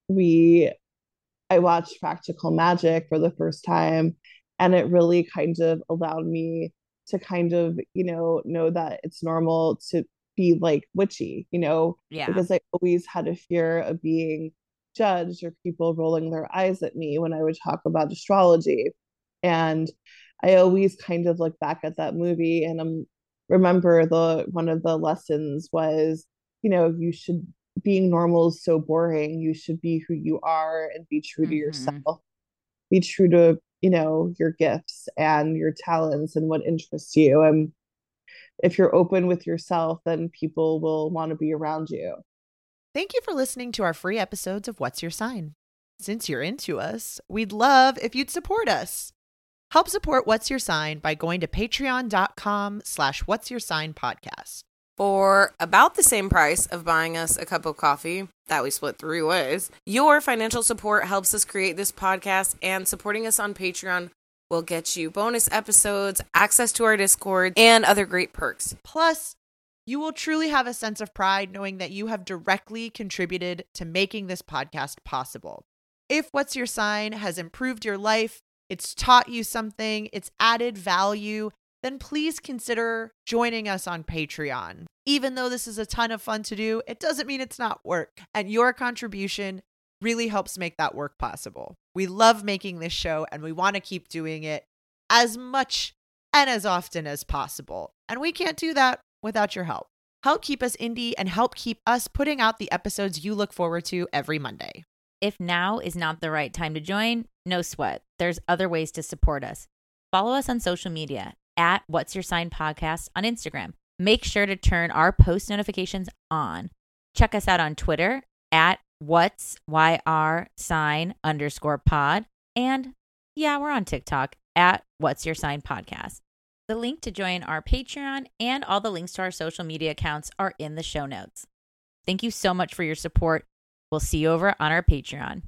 we I watched Practical Magic for the first time, and it really kind of allowed me to kind of, you know, know that it's normal to be like witchy, you know, Yeah. because I always had a fear of being judged or people rolling their eyes at me when I would talk about astrology. And I always kind of look back at that movie and I'm remember the one of the lessons was, you know, you should being normal is so boring. You should be who you are and be true to Mhm. yourself. Be true to, you know, your gifts and your talents and what interests you. And if you're open with yourself, then people will want to be around you. Thank you for listening to our free episodes of What's Your Sign. Since you're into us, we'd love if you'd support us. Help support What's Your Sign by going to patreon.com slash What's Your Sign podcast. For about the same price of buying us a cup of coffee that we split three ways, your financial support helps us create this podcast, and supporting us on Patreon will get you bonus episodes, access to our Discord, and other great perks. Plus, you will truly have a sense of pride knowing that you have directly contributed to making this podcast possible. If What's Your Sign has improved your life, it's taught you something, it's added value, then please consider joining us on Patreon. Even though this is a ton of fun to do, it doesn't mean it's not work, and your contribution really helps make that work possible. We love making this show and we want to keep doing it as much and as often as possible. And we can't do that without your help. Help keep us indie and help keep us putting out the episodes you look forward to every Monday. If now is not the right time to join, no sweat. There's other ways to support us. Follow us on social media at What's Your Sign Podcast on Instagram. Make sure to turn our post notifications on. Check us out on Twitter at What's Y R Sign underscore pod. And yeah, we're on TikTok at What's Your Sign Podcast. The link to join our Patreon and all the links to our social media accounts are in the show notes. Thank you so much for your support. We'll see you over on our Patreon.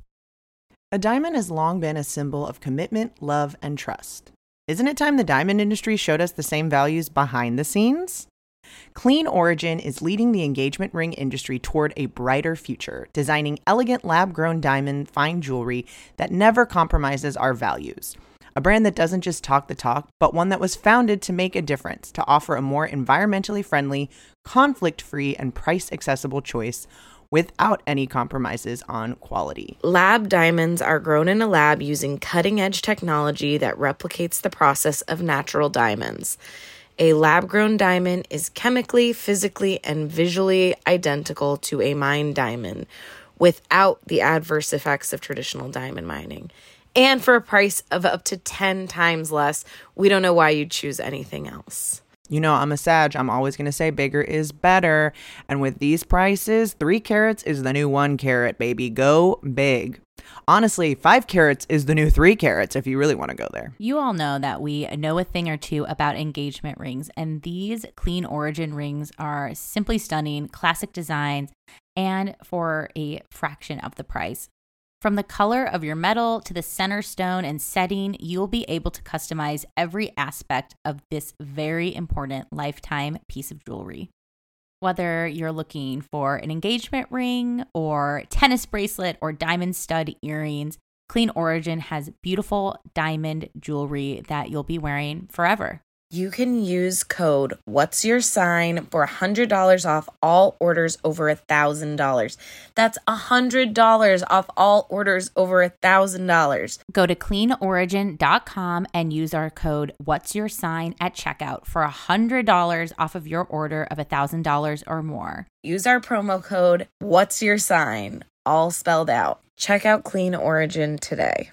A diamond has long been a symbol of commitment, love, and trust. Isn't it time the diamond industry showed us the same values behind the scenes? Clean Origin is leading the engagement ring industry toward a brighter future, designing elegant lab-grown diamond fine jewelry that never compromises our values. A brand that doesn't just talk the talk, but one that was founded to make a difference, to offer a more environmentally friendly, conflict-free, and price-accessible choice without any compromises on quality. Lab diamonds are grown in a lab using cutting-edge technology that replicates the process of natural diamonds. A lab-grown diamond is chemically, physically, and visually identical to a mined diamond without the adverse effects of traditional diamond mining. And for a price of up to ten times less, we don't know why you'd choose anything else. You know, I'm a Sag. I'm always going to say bigger is better. And with these prices, three carats is the new one carat, baby. Go big. Honestly, five carats is the new three carats if you really want to go there. You all know that we know a thing or two about engagement rings, and these Clean Origin rings are simply stunning, classic designs, and for a fraction of the price. From the color of your metal to the center stone and setting, you'll be able to customize every aspect of this very important lifetime piece of jewelry. Whether you're looking for an engagement ring or tennis bracelet or diamond stud earrings, Clean Origin has beautiful diamond jewelry that you'll be wearing forever. You can use code What's Your Sign for one hundred dollars off all orders over one thousand dollars. That's one hundred dollars off all orders over one thousand dollars. Go to clean origin dot com and use our code What's Your Sign at checkout for one hundred dollars off of your order of one thousand dollars or more. Use our promo code What's Your Sign, all spelled out. Check out Clean Origin today.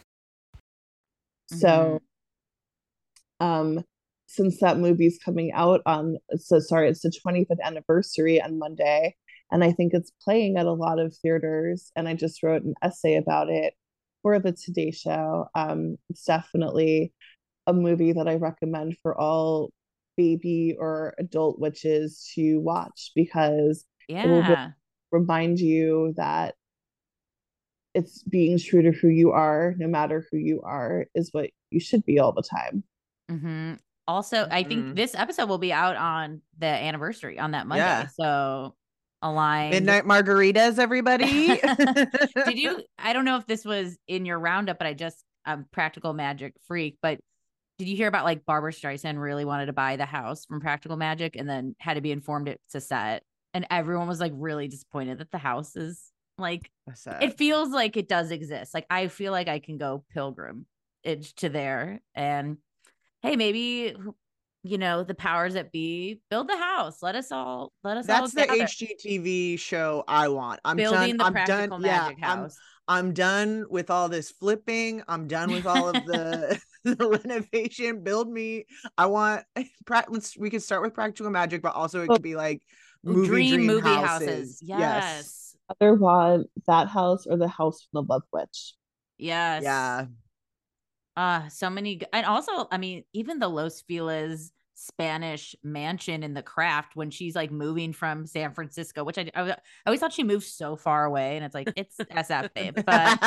So, um, since that movie's coming out on, so sorry, it's the twenty-fifth anniversary on Monday, and I think it's playing at a lot of theaters, and I just wrote an essay about it for the Today Show. Um, it's definitely a movie that I recommend for all baby or adult witches to watch, because it will Yeah. remind you that it's being true to who you are, no matter who you are, is what you should be all the time. Mm-hmm. Also, I think Mhm. this episode will be out on the anniversary on that Monday. Yeah. So aligned. Midnight margaritas, everybody. Did you, I don't know if this was in your roundup, but I just, I'm Practical Magic freak, but did you hear about like Barbara Streisand really wanted to buy the house from Practical Magic and then had to be informed it's a set? And everyone was like really disappointed that the house is like, it feels like it does exist. Like, I feel like I can go pilgrim it to there and hey, maybe, you know, the powers that be build the house. Let us all, let us That's all the gather. H G T V show I want. I'm Building done. the I'm Practical done. Magic yeah, house. I'm, I'm done with all this flipping. I'm done with all of the, the renovation. Build me. I want. Let's. We could start with Practical Magic, but also it could be like movie dream, dream movie houses. houses. Yes. Other one, that house or the house from the Love Witch. Yes. Yeah. Uh, so many. g- And also, I mean, even the Los Feliz Spanish mansion in The Craft, when she's like moving from San Francisco, which I, I, was- I always thought she moved so far away. And it's like, it's S F, babe. But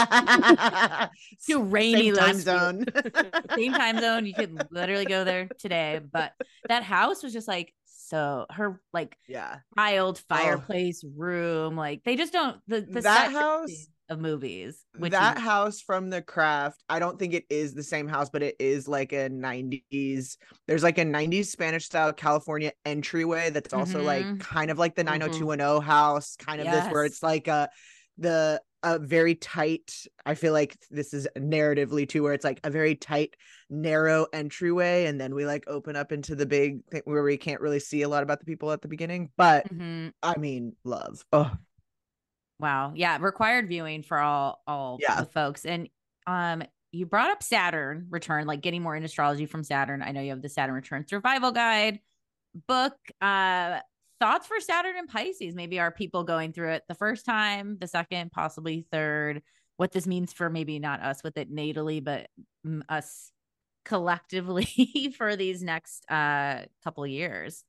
to rainy Same time Los zone. same time zone, you could literally go there today. But that house was just like, so her like Yeah. tiled fireplace room, like they just don't the, the That set house- of movies, which that is, house from The Craft, I don't think it is the same house, but it is like a nineties. There's like a nineties Spanish style California entryway that's also Mhm. like kind of like the nine oh two one oh house, kind of this where Yes. it's like a the a very tight, I feel like this is narratively too, where it's like a very tight, narrow entryway, and then we like open up into the big thing where we can't really see a lot about the people at the beginning. But Mm-hmm. I mean, love. Oh, Wow. Yeah. Required viewing for all all Yeah. the folks. And um, you brought up Saturn Return, like getting more in astrology from Saturn. I know you have the Saturn Return Survival Guide book. Uh, thoughts for Saturn and Pisces? Maybe are people going through it the first time, the second, possibly third? What this means for maybe not us with it natally, but mm, us collectively for these next uh couple of years.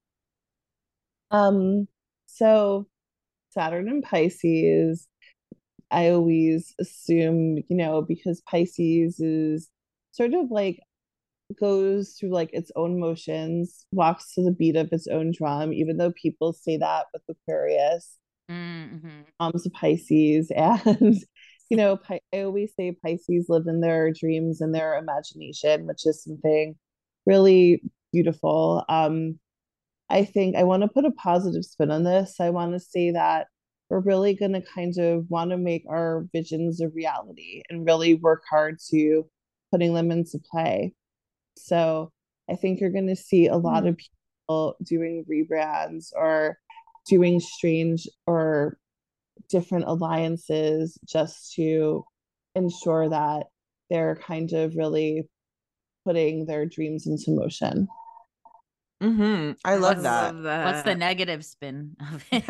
Um, so Saturn and Pisces, I always assume, you know, because Pisces is sort of like goes through like its own motions, walks to the beat of its own drum, even though people say that with Aquarius, Mm-hmm. comes to Pisces. And, you know, Pi- I always say Pisces live in their dreams and their imagination, which is something really beautiful. Um, I think I want to put a positive spin on this. I want to say that we're really going to kind of want to make our visions a reality and really work hard to putting them into play. So I think you're going to see a lot of people doing rebrands or doing strange or different alliances just to ensure that they're kind of really putting their dreams into motion. mm-hmm. I love What's- that. love that. What's the negative spin of it?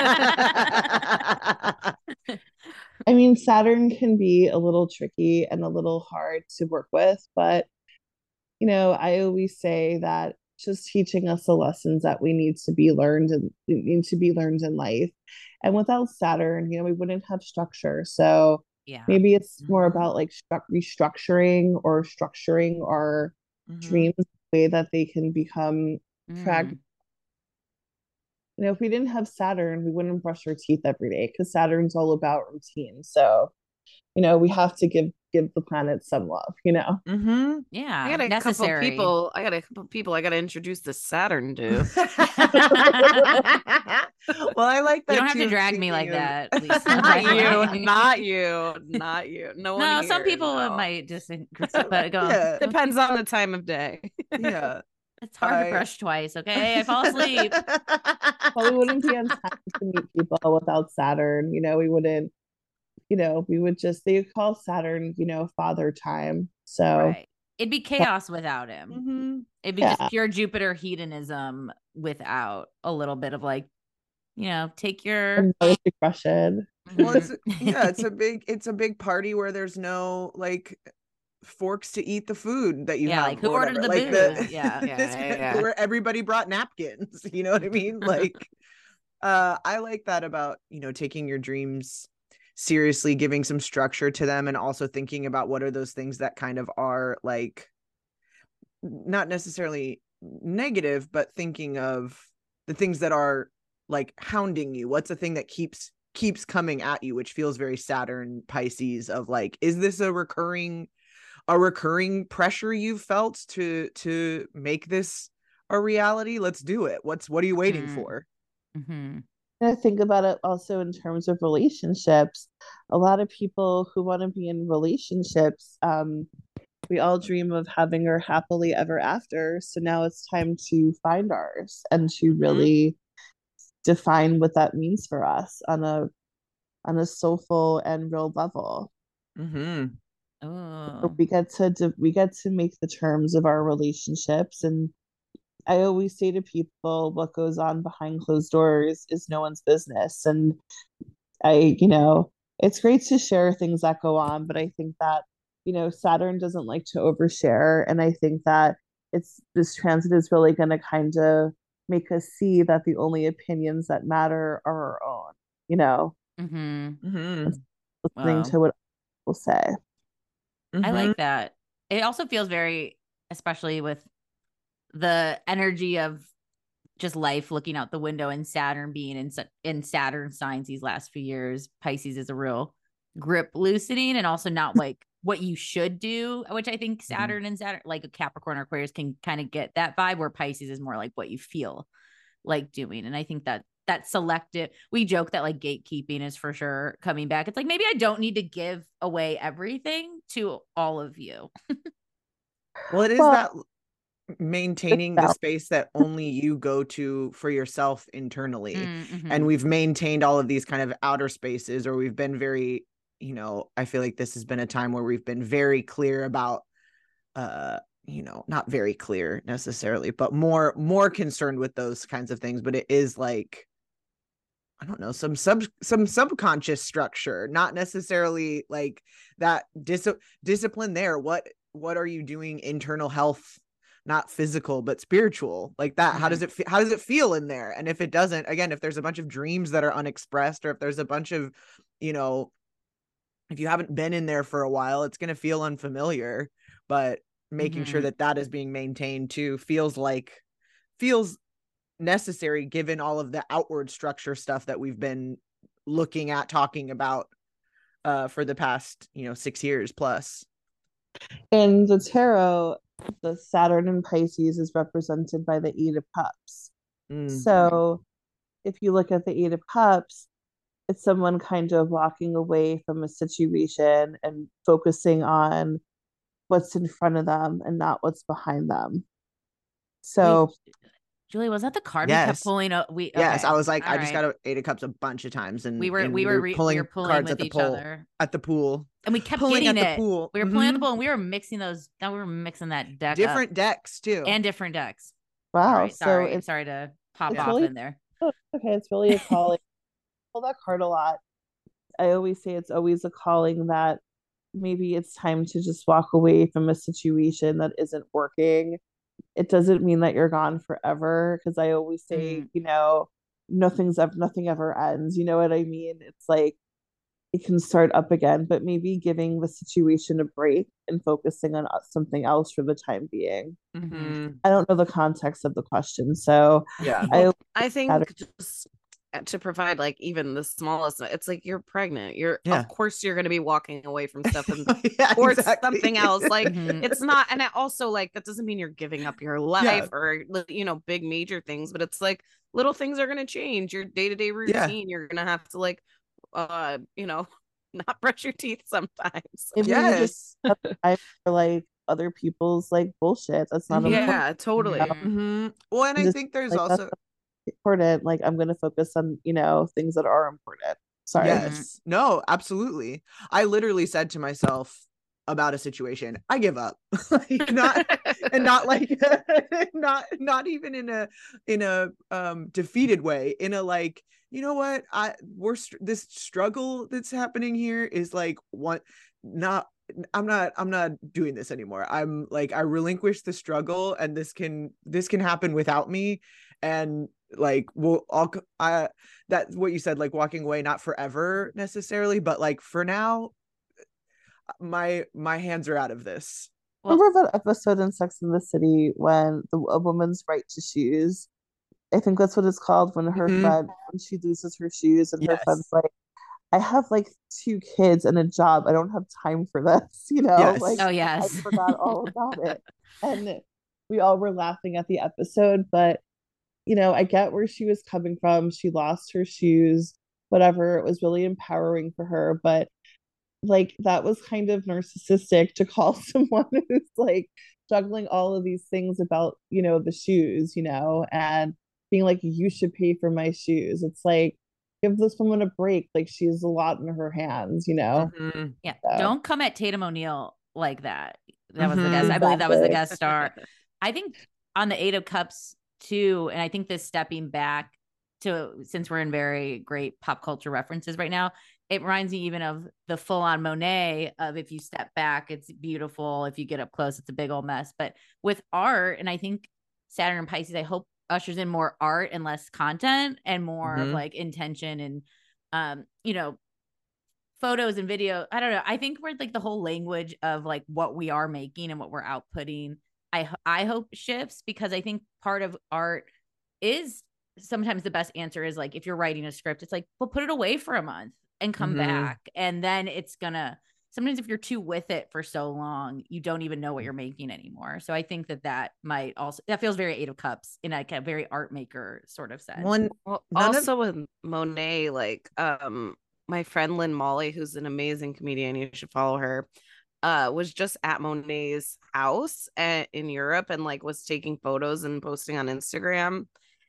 I mean, Saturn can be a little tricky and a little hard to work with, but you know, I always say that just teaching us the lessons that we need to be learned and need to be learned in life. And without Saturn, you know, we wouldn't have structure. So Yeah. maybe it's more Mhm. about like stru- restructuring or structuring our Mhm. dreams in a way that they can become Mm. prag- you know, if we didn't have Saturn, we wouldn't brush our teeth every day because Saturn's all about routine. So, you know, we have to give give the planet some love, you know. Mm-hmm. Yeah. I got a necessary. couple people. I got a couple people. I got to introduce the Saturn to. Well, I like that. You don't have to too, drag me like speaking of- that, Lisa. Not by the you, way. not you, not you. No one. No, some here, people no. might disagree, but go. Yeah. Depends on the time of day. Yeah. It's hard I- to brush twice. Okay, I fall asleep. Probably wouldn't be on time to meet people without Saturn. You know, we wouldn't, you know, we would just, they would call Saturn, you know, father time. So, Right. It'd be chaos without him. Mhm. It'd be Yeah. just pure Jupiter hedonism without a little bit of like, you know, take your. and no aggression. Well, it's Mhm. yeah, it's a big it's a big party where there's no like forks to eat the food that you Yeah, have. like, who or ordered whatever. the like booze? The, Yeah. Yeah, this- yeah, yeah. where everybody brought napkins. You know what I mean? Like, uh, I like that about, you know, taking your dreams seriously, giving some structure to them, and also thinking about what are those things that kind of are like not necessarily negative, but thinking of the things that are like hounding you. What's the thing that keeps keeps coming at you, which feels very Saturn Pisces of like, is this a recurring a recurring pressure you've felt to to make this a reality? Let's do it. What's what are you waiting Mm. for? Mhm. And I think about it also in terms of relationships. A lot of people who want to be in relationships, um, we all dream of having our happily ever after. So now it's time to find ours and to really define what that means for us on a on a soulful and real level. Mm-hmm. Oh. We get to de- we get to make the terms of our relationships, and I always say to people, what goes on behind closed doors is no one's business. And I, you know, it's great to share things that go on, but I think that, you know, Saturn doesn't like to overshare. And I think that it's this transit is really going to kind of make us see that the only opinions that matter are our own, you know, Mhm. Mm-hmm. listening Wow. to what people say. I like that. It also feels very, especially with the energy of just life looking out the window and Saturn being in Sa- in Saturn signs these last few years. Pisces is a real grip loosening, and also not like what you should do, which I think Saturn and Saturn, like a Capricorn or Aquarius, can kind of get that vibe, where Pisces is more like what you feel like doing. And I think that that selective, we joke that like gatekeeping is for sure coming back. It's like, maybe I don't need to give away everything to all of you. Well, it is Well, that maintaining the about- space that only you go to for yourself internally. Mm-hmm. And we've maintained all of these kind of outer spaces, or we've been very, you know, I feel like this has been a time where we've been very clear about, uh, you know, not very clear necessarily, but more, more concerned with those kinds of things. But it is like, I don't know, some sub some subconscious structure, not necessarily like that dis- discipline there. What what are you doing? Internal health, not physical, but spiritual, like that. Mm-hmm. How does it fe- how does it feel in there? And if it doesn't, again, if there's a bunch of dreams that are unexpressed, or if there's a bunch of, you know, if you haven't been in there for a while, it's going to feel unfamiliar. But making Mm-hmm. sure that that is being maintained too feels like feels necessary, given all of the outward structure stuff that we've been looking at, talking about uh for the past, you know, six years plus. In the tarot, the Saturn in Pisces is represented by the Eight of Cups. Mm. So if you look at the Eight of Cups, it's someone kind of walking away from a situation and focusing on what's in front of them and not what's behind them. So Wait, Julie, was that the card we kept Yes. pulling up? We Yes, okay. I was like, All I just right. got a Eight of Cups a bunch of times, and We were and we were re- we pulling were pulling cards with at the each pool other, at the pool, and we kept pulling getting at the it. pool. We were pulling at the Mhm. pool, and we were mixing those. Now we were mixing that deck up. Different decks too. And different decks. wow, All right, so sorry, it's, sorry to pop it's off really in there. oh, okay. It's really a calling. Pull that card a lot. I always say it's always a calling that maybe it's time to just walk away from a situation that isn't working. It doesn't mean that you're gone forever, because I always say, Mm. you know, nothing's ever nothing ever ends. You know what I mean? It's like it can start up again, but maybe giving the situation a break and focusing on something else for the time being. Mhm. I don't know the context of the question, so Yeah. I I think Saturn- just to provide like even the smallest, it's like you're pregnant. You're Yeah. of course you're gonna be walking away from stuff and Yeah, towards exactly. something else. Like Mhm. it's not, and it also like that doesn't mean you're giving up your life Yeah. or you know big major things, but it's like little things are gonna change your day to day routine. You're gonna have to like, uh, you know, not brush your teeth sometimes. maybe you just Yes. have time for like other people's like bullshit. That's not Mhm. important. Yeah, totally. Mhm. Mhm. Well, and I Just, think there's like, that's also important. Like I'm gonna focus on, you know, things that are important. Sorry. yes, no, absolutely. I literally said to myself about a situation, I give up. Like not and not like not not even in a in a um defeated way, in a like, you know what, I we're str- this struggle that's happening here is like what not I'm not I'm not doing this anymore. I'm like, I relinquish the struggle, and this can this can happen without me. And like we'll all I that's what you said, like walking away, not forever necessarily, but like for now, my my hands are out of this. Well- Remember that episode in Sex and the City when the a woman's right to shoes? I think that's what it's called, when her Mhm. friend when she loses her shoes and her Yes. friend's like, I have like two kids and a job. I don't have time for this, you know? Yes. Like Oh I yes. forgot all about it. And we all were laughing at the episode, but you know, I get where she was coming from. She lost her shoes, whatever. It was really empowering for her, but like that was kind of narcissistic to call someone who's like juggling all of these things about, you know, the shoes, you know, and being like, you should pay for my shoes. It's like, give this woman a break. Like she has a lot in her hands, you know? Mhm. Yeah. So- Don't come at Tatum O'Neal like that. That was the Mhm. guest. I believe that was the Exactly. guest star. I think on the Eight of Cups too, and I think this stepping back to, since we're in very great pop culture references right now, it reminds me even of the full on Monet of if you step back, it's beautiful. If you get up close, it's a big old mess. But with art, and I think Saturn and Pisces, I hope ushers in more art and less content and more of Mhm. like intention and, um, you know, photos and video. I don't know. I think we're like the whole language of like what we are making and what we're outputting. I I hope shifts, because I think part of art is sometimes the best answer is like, if you're writing a script, it's like, well, put it away for a month and come Mhm. back, and then it's gonna sometimes if you're too with it for so long, you don't even know what you're making anymore. So I think that that might also, that feels very Eight of Cups in like a very art maker sort of sense. One Well, none of also with Monet, like um my friend Lynn Molly, who's an amazing comedian, you should follow her, uh was just at Monet's house at, in Europe, and like was taking photos and posting on Instagram.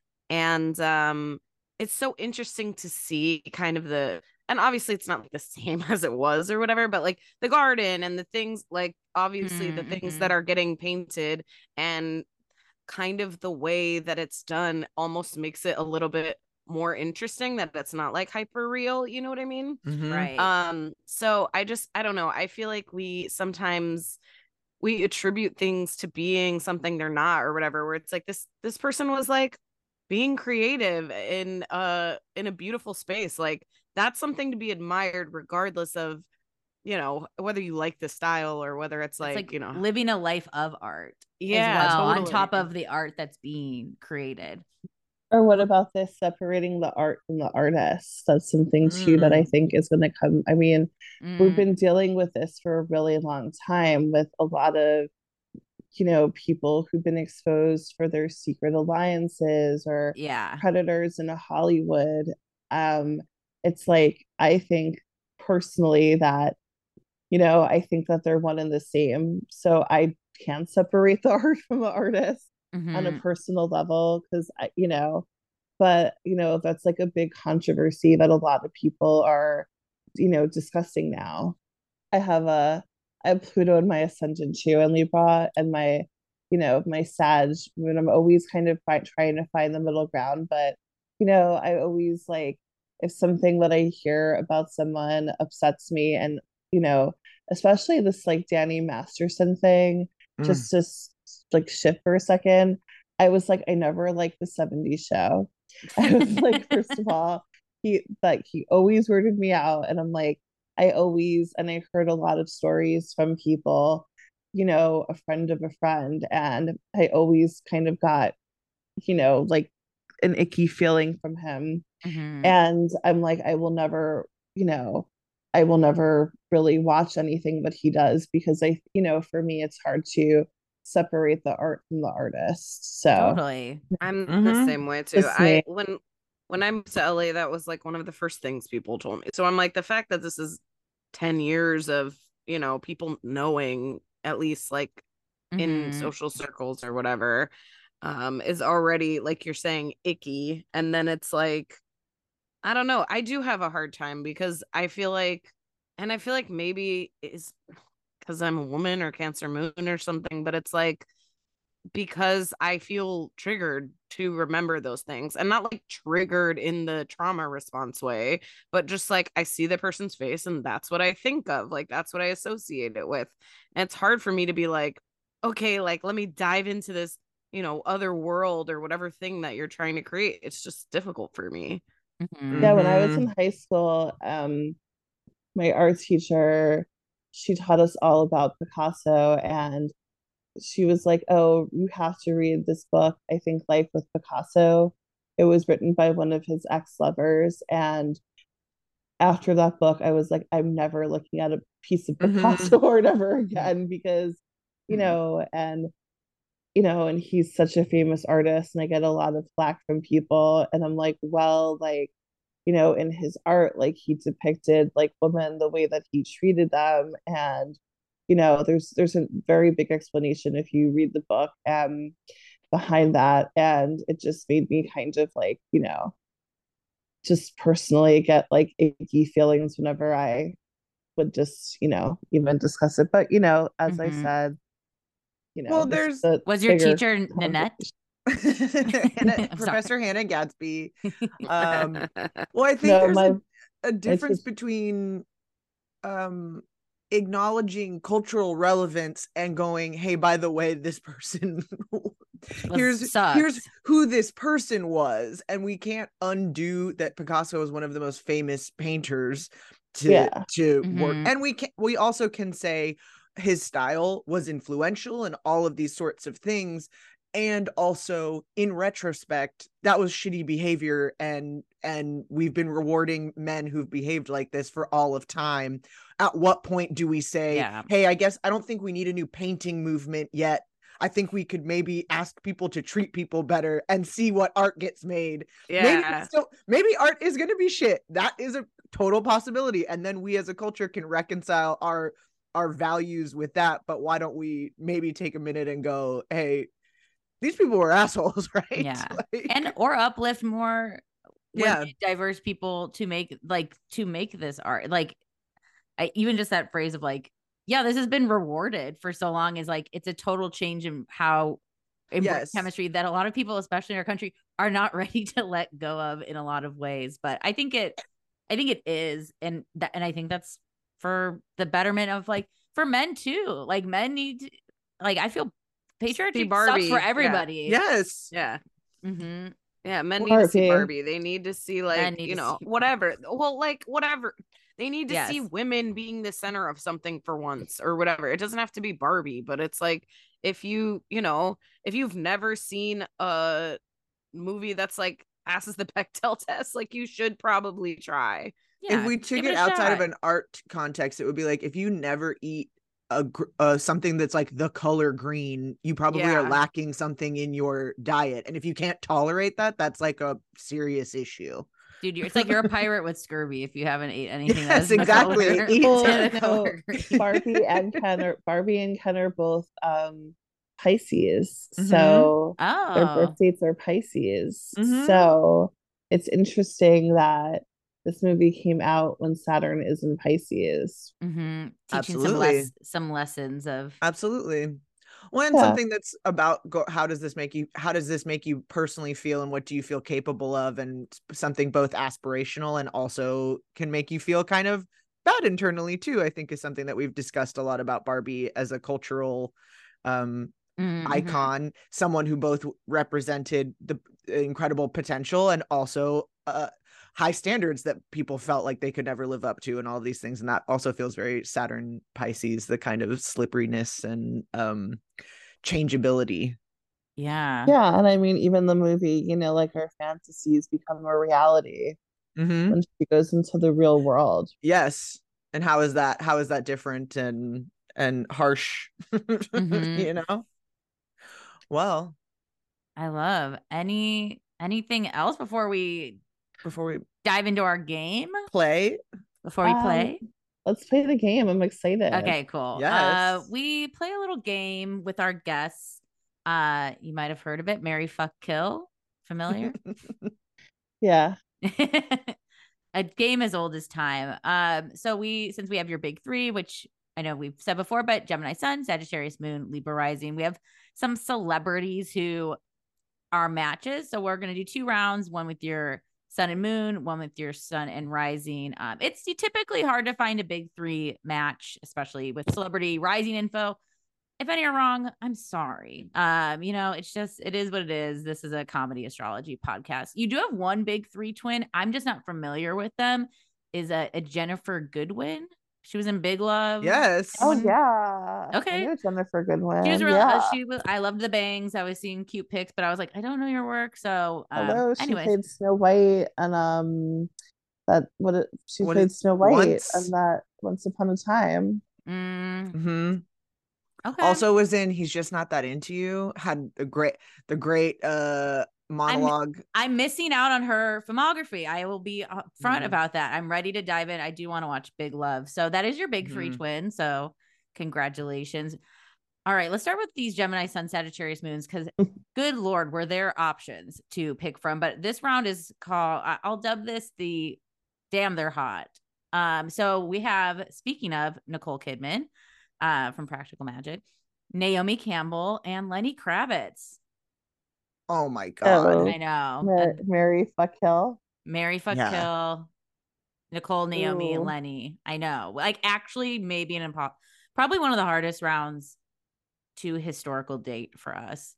And um it's so interesting to see kind of the, and obviously it's not like the same as it was or whatever, but like the garden and the things, like obviously the things that Mm-hmm. are getting painted, and kind of the way that it's done almost makes it a little bit more interesting, that it's not like hyper real, you know what I mean? Mhm. Right. Um so I just, I don't know, I feel like we sometimes we attribute things to being something they're not or whatever, where it's like this this person was like being creative in uh in a beautiful space. Like that's something to be admired regardless of, you know, whether you like the style or whether it's It's like, like you know. living a life of art as Yeah, well, on totally. top of the art that's being created. Or what about this separating the art from the artist? That's something too that I Mm. think is going to come. I mean, we've Mm, been dealing with this for a really long time with a lot of, you know, people who've been exposed for their secret alliances or yeah. predators in Hollywood. Um, it's like, I think personally that, you know, I think that they're one and the same. So I can separate the art from the artist on a Mm-hmm. personal level because, you know, but, you know, that's like a big controversy that a lot of people are, you know, discussing now. I have a, I have Pluto in my ascendant too, and Libra, and my, you know, my Sag, when I'm always kind of find, trying to find the middle ground. But, you know, I always like, if something that I hear about someone upsets me, and, you know, especially this like Danny Masterson thing, Mm. just just like shift for a second. I was like, I never liked the seventies show. I was like, first of all, he like he always weirded me out. And I'm like, I always, and I heard a lot of stories from people, you know, a friend of a friend, and I always kind of got, you know, like an icky feeling from him. Mm-hmm. And I'm like, I will never, you know, I will never really watch anything that he does because I, you know, for me, it's hard to separate the art from the artist. So Totally. I'm the Mhm. same way too. just I me. when when I moved to L A, that was like one of the first things people told me. So I'm like, the fact that this is ten years of, you know, people knowing, at least like in Mm-hmm. social circles or whatever, um, is already, like you're saying, icky. And then it's like, I don't know. I do have a hard time because I feel like, and I feel like maybe it's because I'm a woman or Cancer moon or something, but it's like, because I feel triggered to remember those things, and not like triggered in the trauma response way, but just like I see the person's face and that's what I think of. Like that's what I associate it with. And it's hard for me to be like, okay, like let me dive into this, you know, other world or whatever thing that you're trying to create. It's just difficult for me. Mm-hmm. Yeah, when I was Mhm. in high school, um, my art teacher, she taught us all about Picasso, and she was like, "Oh, you have to read this book. I think Life with Picasso. It was written by one of his ex-lovers." And after that book, I was like, I'm never looking at a piece of Mhm. Picasso or ever again because, you know, and you know, and he's such a famous artist, and I get a lot of flack from people, and I'm like, well, like, you know, in his art, like he depicted like women the way that he treated them, and you know, there's there's a very big explanation if you read the book um behind that, and it just made me kind of like, you know, just personally get like icky feelings whenever I would just, you know, even discuss it. But you know, as I Mm-hmm. said, you Well, know, this there's the Was your bigger teacher Nanette? conversation. Hannah, I'm sorry. Professor Hannah Gadsby. Um, well, I think No, there's my a, a my difference teacher. between um acknowledging cultural relevance and going, hey, by the way, this person Was here's here's sucked. who this person was, and we can't undo that Picasso was one of the most famous painters to Yeah. to work. Mm-hmm. And we can we also can say his style was influential and all of these sorts of things. and also in retrospect, that was shitty behavior, and and we've been rewarding men who've behaved like this for all of time. At what point do we say, Yeah. hey, I guess I don't think we need a new painting movement yet. I think we could maybe ask people to treat people better and see what art gets made. Yeah. Maybe it's still, maybe art is going to be shit. That is a total possibility. And then we as a culture can reconcile our our values with that. But why don't we maybe take a minute and go, hey, these people were assholes, right? Yeah. Like, And or uplift more yeah, women, diverse people to make like to make this art. Like I, even just that phrase of like, yeah, this has been rewarded for so long is like it's a total change in how in yes, chemistry that a lot of people, especially in our country, are not ready to let go of in a lot of ways. But I think it I think it is, and that and I think that's for the betterment of like for men too. Like men need to, like I feel patriarchy See sucks Barbie, for yeah. everybody. yes, Yeah. Mm-hmm. Yeah, men need to see Barbie. Barbie. They need to see like, need you to know, see- whatever. Well, like whatever. They need to see Yes. women being the center of something for once or whatever. It doesn't have to be Barbie, but it's like if you, you know, if you've never seen a movie that's like passes the Bechdel test, like you should probably try. Yeah, if we took give it a outside of shot. an art context, it would be like if you never eat a uh, something that's like the color green, you probably are Yeah. lacking something in your diet, and if you can't tolerate that, that's like a serious issue. Dude, you're, it's like you're a pirate with scurvy if you haven't ate anything that Yes, is the exactly. color- Eat Well, the no, color green. Barbie and Ken are Barbie and Ken are both um Pisces. Mhm. So their Oh, birth dates are Pisces. Mhm. So it's interesting that this movie came out when Saturn is in Pisces. mm-hmm. Teaching some Absolutely. less some lessons of Absolutely. Well, and Yeah. something that's about go, how does this make you how does this make you personally feel, and what do you feel capable of, and something both aspirational and also can make you feel kind of bad internally too, I think is something that we've discussed a lot about Barbie as a cultural um mm-hmm. icon, someone who both represented the incredible potential and also uh high standards that people felt like they could never live up to, and all of these things. And that also feels very Saturn Pisces, the kind of slipperiness and um changeability. Yeah. Yeah, and I mean even the movie, you know, like her fantasies become a reality Mm-hmm. when she goes into the real world. Yes. And how is that how is that different and and harsh? Mhm. You know? Well, I love any anything else before we before we dive into our game? play, Before we Um, play? Let's play the game. I'm excited. Okay, cool. Yes. Uh we play a little game with our guests. Uh you might have heard of it. Marry, fuck, kill. Familiar? Yeah. A game as old as time. Um, so we since we have your big three, which I know we've said before, but Gemini Sun, Sagittarius Moon, Libra Rising. We have some celebrities who are matches. So we're gonna do two rounds, one with your Sun and Moon, one with your Sun and Rising. Um, it's typically hard to find a big three match, especially with celebrity rising info. If any are wrong, I'm sorry. Um, you know, it's just it is what it is. This is a comedy astrology podcast. You do have one big three twin. I'm just not familiar with them. Is a, a Jennifer Goodwin. She was in Big Love. yes. Oh Anyone- yeah. Okay. I knew Jennifer Goodwin. She was real. Yeah. Uh, she was. I loved the bangs. I was seeing cute pics, but I was like, I don't know your work. So, um, Although she anyways, played Snow White and um that what it, she What played is- Snow White Once- and that Once Upon a Time. mm, Mm-hmm. okay. Also was in He's Just Not That Into You. Had the great the great uh monologue. I'm missing out on her filmography. I will be upfront Mhm. about that. I'm ready to dive in. I do want to watch Big Love. So that is your big three Mhm. twin. So congratulations. All right, let's start with these Gemini Sun Sagittarius moons because good Lord, were there options to pick from. But this round is called, I- I'll dub this the damn, they're hot. Um, so we have, speaking of Nicole Kidman uh, from Practical Magic, Naomi Campbell and Lenny Kravitz. Oh my god. Oh. I know. Mar- And Mary Fuck Hill. Mary Fuck Yeah. Kill, Nicole, Naomi, and Ooh. Lenny. I know. Like actually maybe an impo- probably one of the hardest rounds to historical date for us.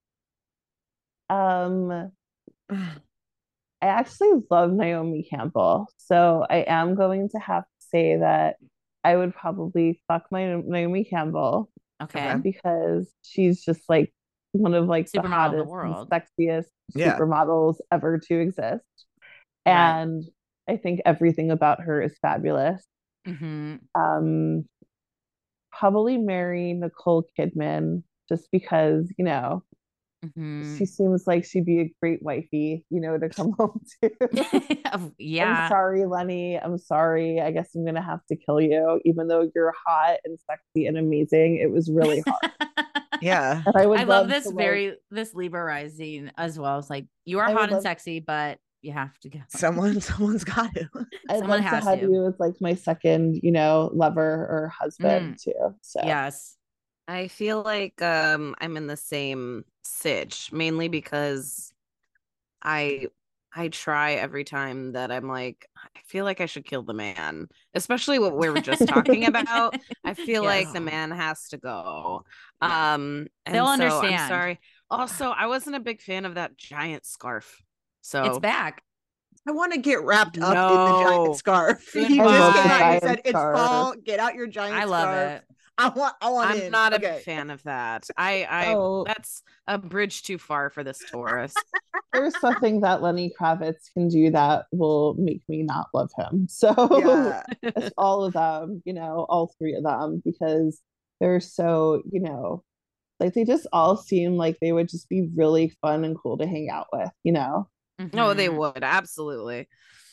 Um I actually love Naomi Campbell. So I am going to have to say that I would probably fuck my Naomi Campbell Okay. Okay. because she's just like one of like the Supermodel of the hottest and world. sexiest Yeah. supermodels ever to exist. Right. And I think everything about her is fabulous. Mm-hmm. Um, probably marry Nicole Kidman just because, you know, Mm-hmm. she seems like she'd be a great wifey, you know, to come home to. Yeah. I'm sorry, Lenny. I'm sorry. I guess I'm gonna have to kill you, even though you're hot and sexy and amazing. It was really hard. Yeah. And I would I love, love this to, like, very this Libra rising as well. It's like you are I hot would and love, sexy, but you have to go. Someone, someone's got to. I'd Someone love to has have to. you as like my second, you know, lover or husband Mm, too. So yes. I feel like um I'm in the same sitch, mainly because I I try every time that I'm like, I feel like I should kill the man, especially what we were just talking about. I feel Yes. like the man has to go. Yeah. Um, and They'll so understand. I'm sorry. Also, I wasn't a big fan of that giant scarf. So It's back. I want to get wrapped up in the No. giant scarf. Goodbye. You I just love the came out and you giant said it's scarf. fall. Get out your giant I love scarf. it. I want. I want I'm in. not a Okay. fan of that. I I Oh, that's a bridge too far for this Taurus. there's something that Lenny Kravitz can do that will make me not love him. So Yeah. it's all of them, you know, all three of them, because they're so, you know, like they just all seem like they would just be really fun and cool to hang out with, you know? No, they Mhm. would absolutely.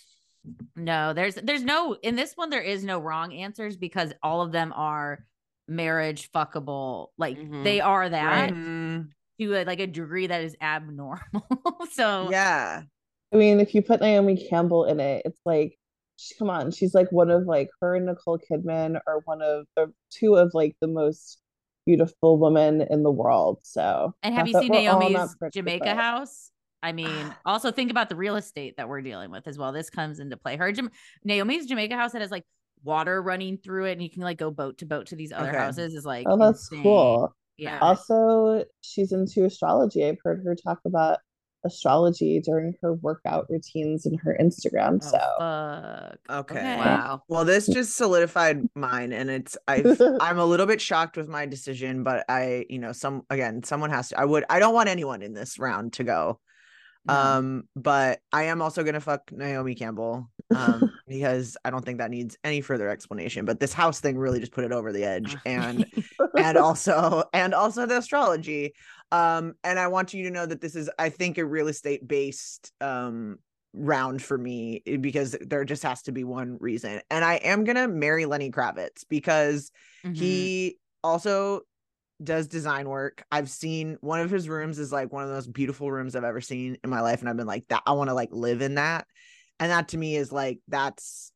No, there's there's no in this one there is no wrong answers because all of them are marriage fuckable. Like Mhm. they are that Right. Mhm. to a, like a degree that is abnormal. So Yeah. I mean, if you put Naomi Campbell in it, it's like, she, come on, she's like one of like her and Nicole Kidman are one of the two of like the most beautiful women in the world. So and have not you that seen we're all not Naomi's pretty, Jamaica but house? I mean, also think about the real estate that we're dealing with as well. This comes into play. Her Jam- Naomi's Jamaica house that has like water running through it, and you can like go boat to boat to these other Okay. houses is like oh, that's insane. cool. Yeah. Also, she's into astrology. I've heard her talk about astrology during her workout routines and her Instagram. Oh So fuck. Okay. Wow. Well, this just solidified mine, and it's I've I'm a little bit shocked with my decision, but I, you know, some again, someone has to. I would. I don't want anyone in this round to go. No. Um, but I am also gonna fuck Naomi Campbell. Um, because I don't think that needs any further explanation. But this house thing really just put it over the edge, and and also and also the astrology. Um, and I want you to know that this is, I think, a real estate based um round for me because there just has to be one reason. And I am gonna marry Lenny Kravitz because Mhm. he also does design work. I've seen one of his rooms is like one of the most beautiful rooms I've ever seen in my life, and I've been like, that I want to like live in that. And that to me is like that's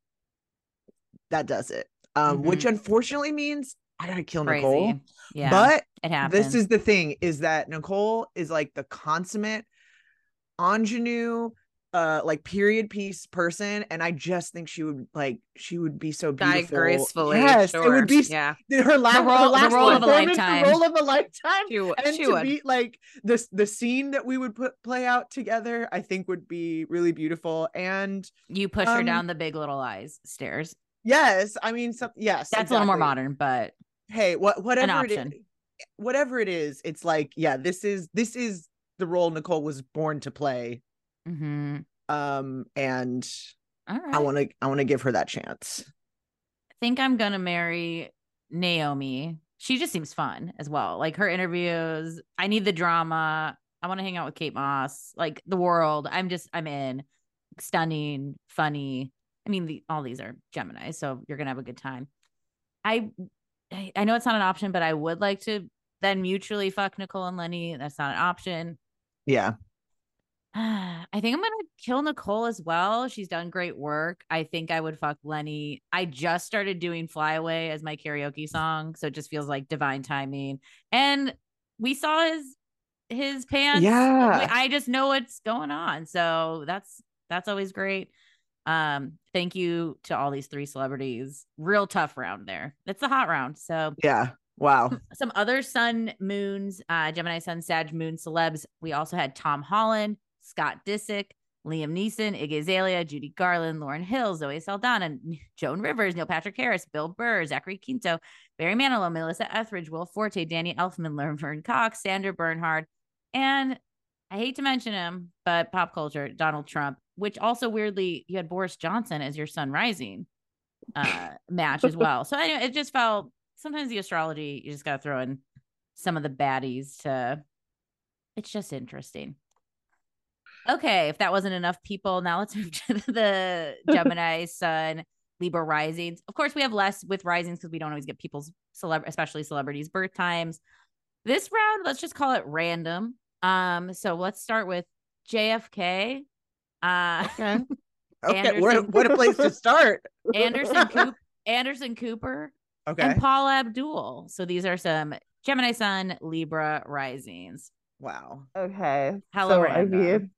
that does it. Um, Mhm. which unfortunately means I gotta kill Crazy. Nicole. Yeah. But it happens. this is the thing: is that Nicole is like the consummate ingenue, uh, like period piece person, and I just think she would like she would be so Die beautiful. gracefully. Yes, sure. it would be Yeah. her last The role- her the last role of a performance, lifetime. the role of a lifetime. She, w- And she to would. be like this, the scene that we would put play out together, I think would be really beautiful. And You push her um, down the Big Little Lies stairs. yes, I mean, some yes, That's a little more exactly. modern, but Hey, what whatever it is, option. whatever it is, it's like, yeah, this is this is the role Nicole was born to play. mhm. Um, and All right. I want to I want to give her that chance. I think I'm gonna marry Naomi. She just seems fun as well. Like her interviews. I need the drama. I want to hang out with Kate Moss. Like the world. I'm just I'm in. Stunning, funny. I mean, the, all these are Gemini, so you're gonna have a good time. I I I know it's not an option, but I would like to then mutually fuck Nicole and Lenny. That's not an option. Yeah. I think I'm gonna kill Nicole as well. She's done great work. I think I would fuck Lenny. I just started doing Fly Away as my karaoke song, so it just feels like divine timing. And we saw his his pants. Yeah. I just know what's going on. So that's that's always great. Um, thank you to all these three celebrities. Real tough round there. It's the hot round. So Yeah. Wow. some other sun moons, uh, Gemini sun, Sag moon celebs. We also had Tom Holland, Scott Disick, Liam Neeson, Iggy Azalea, Judy Garland, Lauryn Hill, Zoe Saldana, Joan Rivers, Neil Patrick Harris, Bill Burr, Zachary Quinto, Barry Manilow, Melissa Etheridge, Will Forte, Danny Elfman, Laverne Cox, Sandra Bernhard, and I hate to mention him, but pop culture, Donald Trump, which also weirdly, you had Boris Johnson as your Sun Rising uh, match as well. So anyway, it just felt, sometimes the astrology, you just got to throw in some of the baddies to, it's just interesting. Okay, if that wasn't enough people, now let's move to the Gemini, Sun, Libra risings. Of course, we have less with risings because we don't always get people's celeb, especially celebrities' birth times. This round, let's just call it random. Um, so let's start with J F K. Uh, okay, okay. Anderson, What, what a place to start. Anderson Cooper, Anderson Cooper, okay, and Paula Abdul. So these are some Gemini, Sun, Libra risings. Wow. Okay. Hella so random. I mean,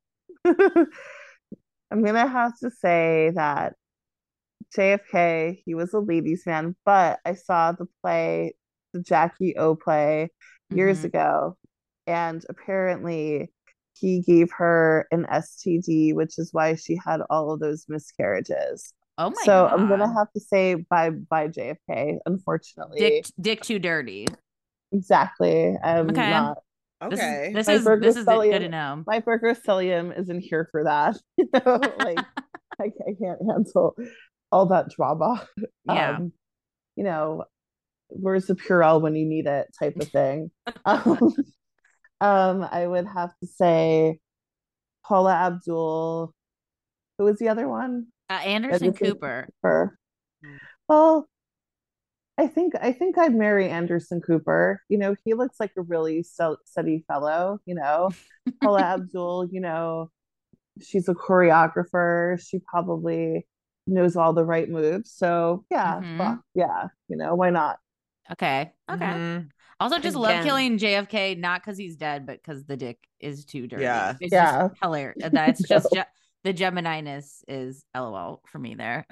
I'm gonna have to say that J F K, he was a ladies' man, but I saw the play, the Jackie O play years Mhm. ago, and apparently he gave her an S T D, which is why she had all of those miscarriages. Oh my so god. I'm gonna have to say bye bye J F K, unfortunately. Dick, dick too dirty. Exactly. I'm Okay. not. Okay. This My is this is, this is good Virgo to know. My Virgo stellium isn't here for that. You know, like I, I can't handle all that drama. Yeah. Um, you know, where's the Purell when you need it type of thing. um, um, I would have to say Paula Abdul. Who was the other one? Uh, Anderson Anderson Cooper. Cooper. Well, I think I think I'd marry Anderson Cooper. You know, he looks like a really steady fellow. You know, Paula Abdul. You know, she's a choreographer. She probably knows all the right moves. So yeah, Mhm. fuck yeah. You know, why not? Okay. Okay. Mhm. Also, just love Again. killing J F K, not because he's dead, but because the dick is too dirty. Yeah. It's Yeah. just hilarious. That's just ge- the Gemini-ness is LOL for me there.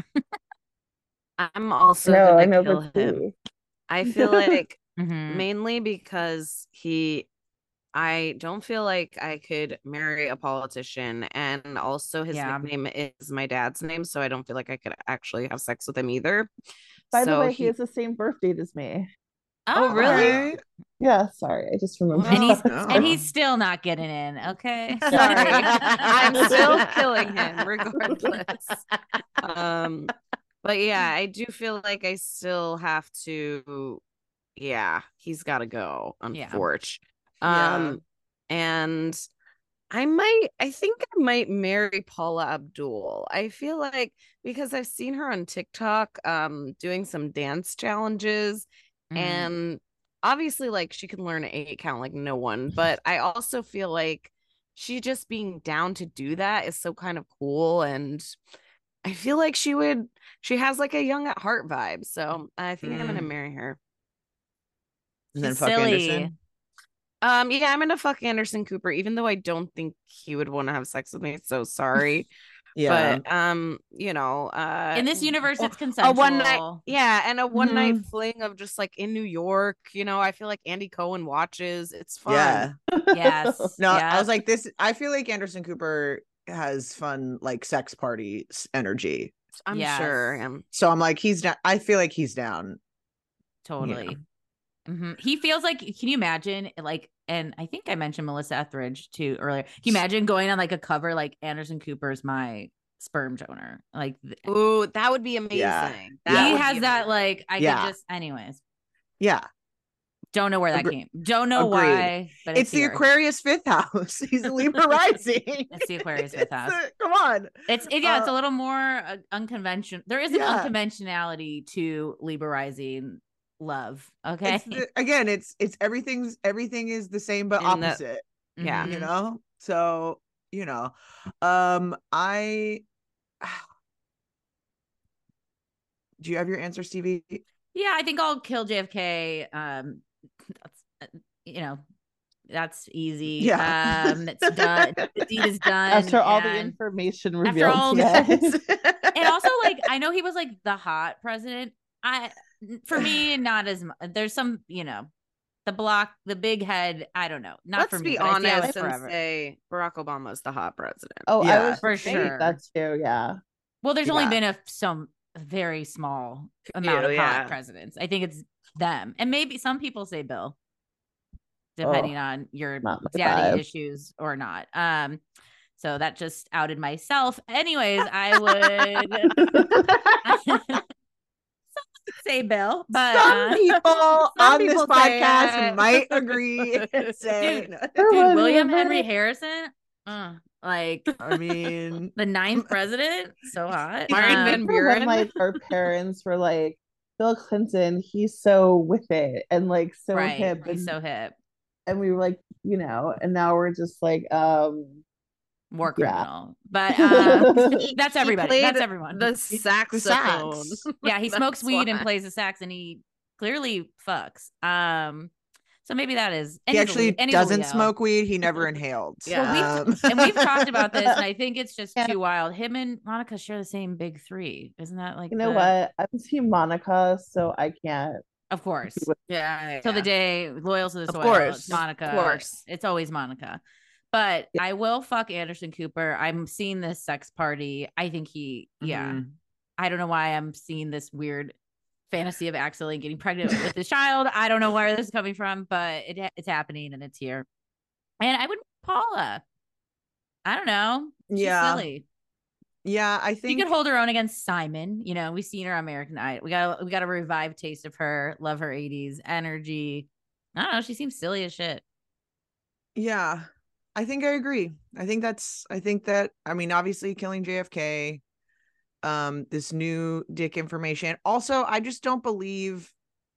I'm also No, I gonna know kill but him. see. I feel like Mhm. mainly because he I don't feel like I could marry a politician, and also his Yeah. nickname is my dad's name, so I don't feel like I could actually have sex with him either. By the So way, he he has the same birth date as me. Oh, really? Okay. Yeah, sorry, I just remembered. And he's No. and he's still not getting in. Okay. Sorry. I'm still Yeah. killing him regardless. Um but yeah, I do feel like I still have to yeah, he's got to go, Yeah. unfortunately. Yeah. Um and I might I think I might marry Paula Abdul. I feel like because I've seen her on TikTok um doing some dance challenges, Mhm. and obviously like she can learn an eight count like no one, but I also feel like she just being down to do that is so kind of cool, and I feel like she would she has like a young at heart vibe. So I think I'm gonna Mm. marry her. And then She's fuck silly. Anderson. Um, yeah, I'm gonna fuck Anderson Cooper, even though I don't think he would want to have sex with me. So sorry. Yeah. But um, you know, uh In this universe, it's a consensual. one night, yeah, and a one night Mhm. fling of just like in New York, you know, I feel like Andy Cohen watches. It's fun. Yeah. Yes. No, Yeah. I was like, this, I feel like Anderson Cooper has fun, like sex party s- energy. I'm Yes. sure. Um, So I'm like, he's down. I feel like he's down. Totally. Mhm. He feels like, can you imagine, like, and I think I mentioned Melissa Etheridge too earlier. Can you imagine going on like a cover like Anderson Cooper's my sperm donor? Like, th- ooh, that would be amazing. Yeah. That he would has be that, amazing. like, I Yeah. could just, anyways, Yeah. don't know where that Agre- came. Don't know Agreed. why, but it's, It's the here. Aquarius fifth house. He's a Libra rising. It's the Aquarius fifth It's house. the- come on. It's it, yeah, it's a Uh, little more uh, unconventional. There is an Yeah. unconventionality to Libra rising love. Okay. It's the, again, it's it's everything's everything is the same but And that- opposite. yeah. Mhm. You know. So you know, um, I. Do you have your answer, Stevie? Yeah, I think I'll kill J F K. Um, that's uh, you know, that's easy. Yeah. Um, it's done. The deed is done. After all the and- information after revealed all today. and also, like, I know he was like the hot president. I, for me, not as much. There's some, you know, the block, the big head. I don't know. Not Let's for me. be but I see how honest it's and forever. say Barack Obama's the hot president. Oh, Yeah, I was for thinking sure. that too. Yeah. Well, there's only Yeah. been a some very small amount Few, of yeah. hot presidents. I think it's them, and maybe some people say Bill, depending Oh, on your not my daddy vibe. issues or not. Um, so that just outed myself. Anyways, I would say Bill, but Some uh, people Some on this people say podcast it. might agree and say, Dude, no. dude, Everyone William remember Henry it? Harrison, uh, like I mean, the ninth president, so hot. Martin Um, Van Remember when Buren? like our parents were like, Bill Clinton, he's so with it and like so right, hip, he's and, so hip. and we were like, you know, and now we're just like, um, War yeah. criminal, but um, He- that's he everybody. played That's everyone. The the saxophone. sax. Yeah, he smokes That's weed and why. plays the sax, and he clearly fucks. Um, so maybe that is. And He he's a actually Leo- and he's a doesn't Leo. smoke weed. He never inhaled. Yeah. Well, we've Um, and we've talked about this, and I think it's just Yeah. too wild. Him and Monica share the same big three, isn't that like? You know the- what? I'm Team Monica, so I can't. Of course. Yeah. Till the yeah. day loyal to the Of soil. course. It's Monica. Of course. It's always Monica. But I will fuck Anderson Cooper. I'm seeing this sex party. I think he, yeah. Mhm. I don't know why I'm seeing this weird fantasy of accidentally getting pregnant with this child. I don't know where this is coming from, but it it's happening and it's here. And I would Paula. I don't know. She's Yeah. silly. Yeah, I She think could hold her own against Simon. You know, we've seen her on American Idol. We got we got a revived taste of her. Love her eighties energy. I don't know. She seems silly as shit. yeah. I think I agree. I think that's I think that I mean obviously killing J F K, um, this new dick information. Also, I just don't believe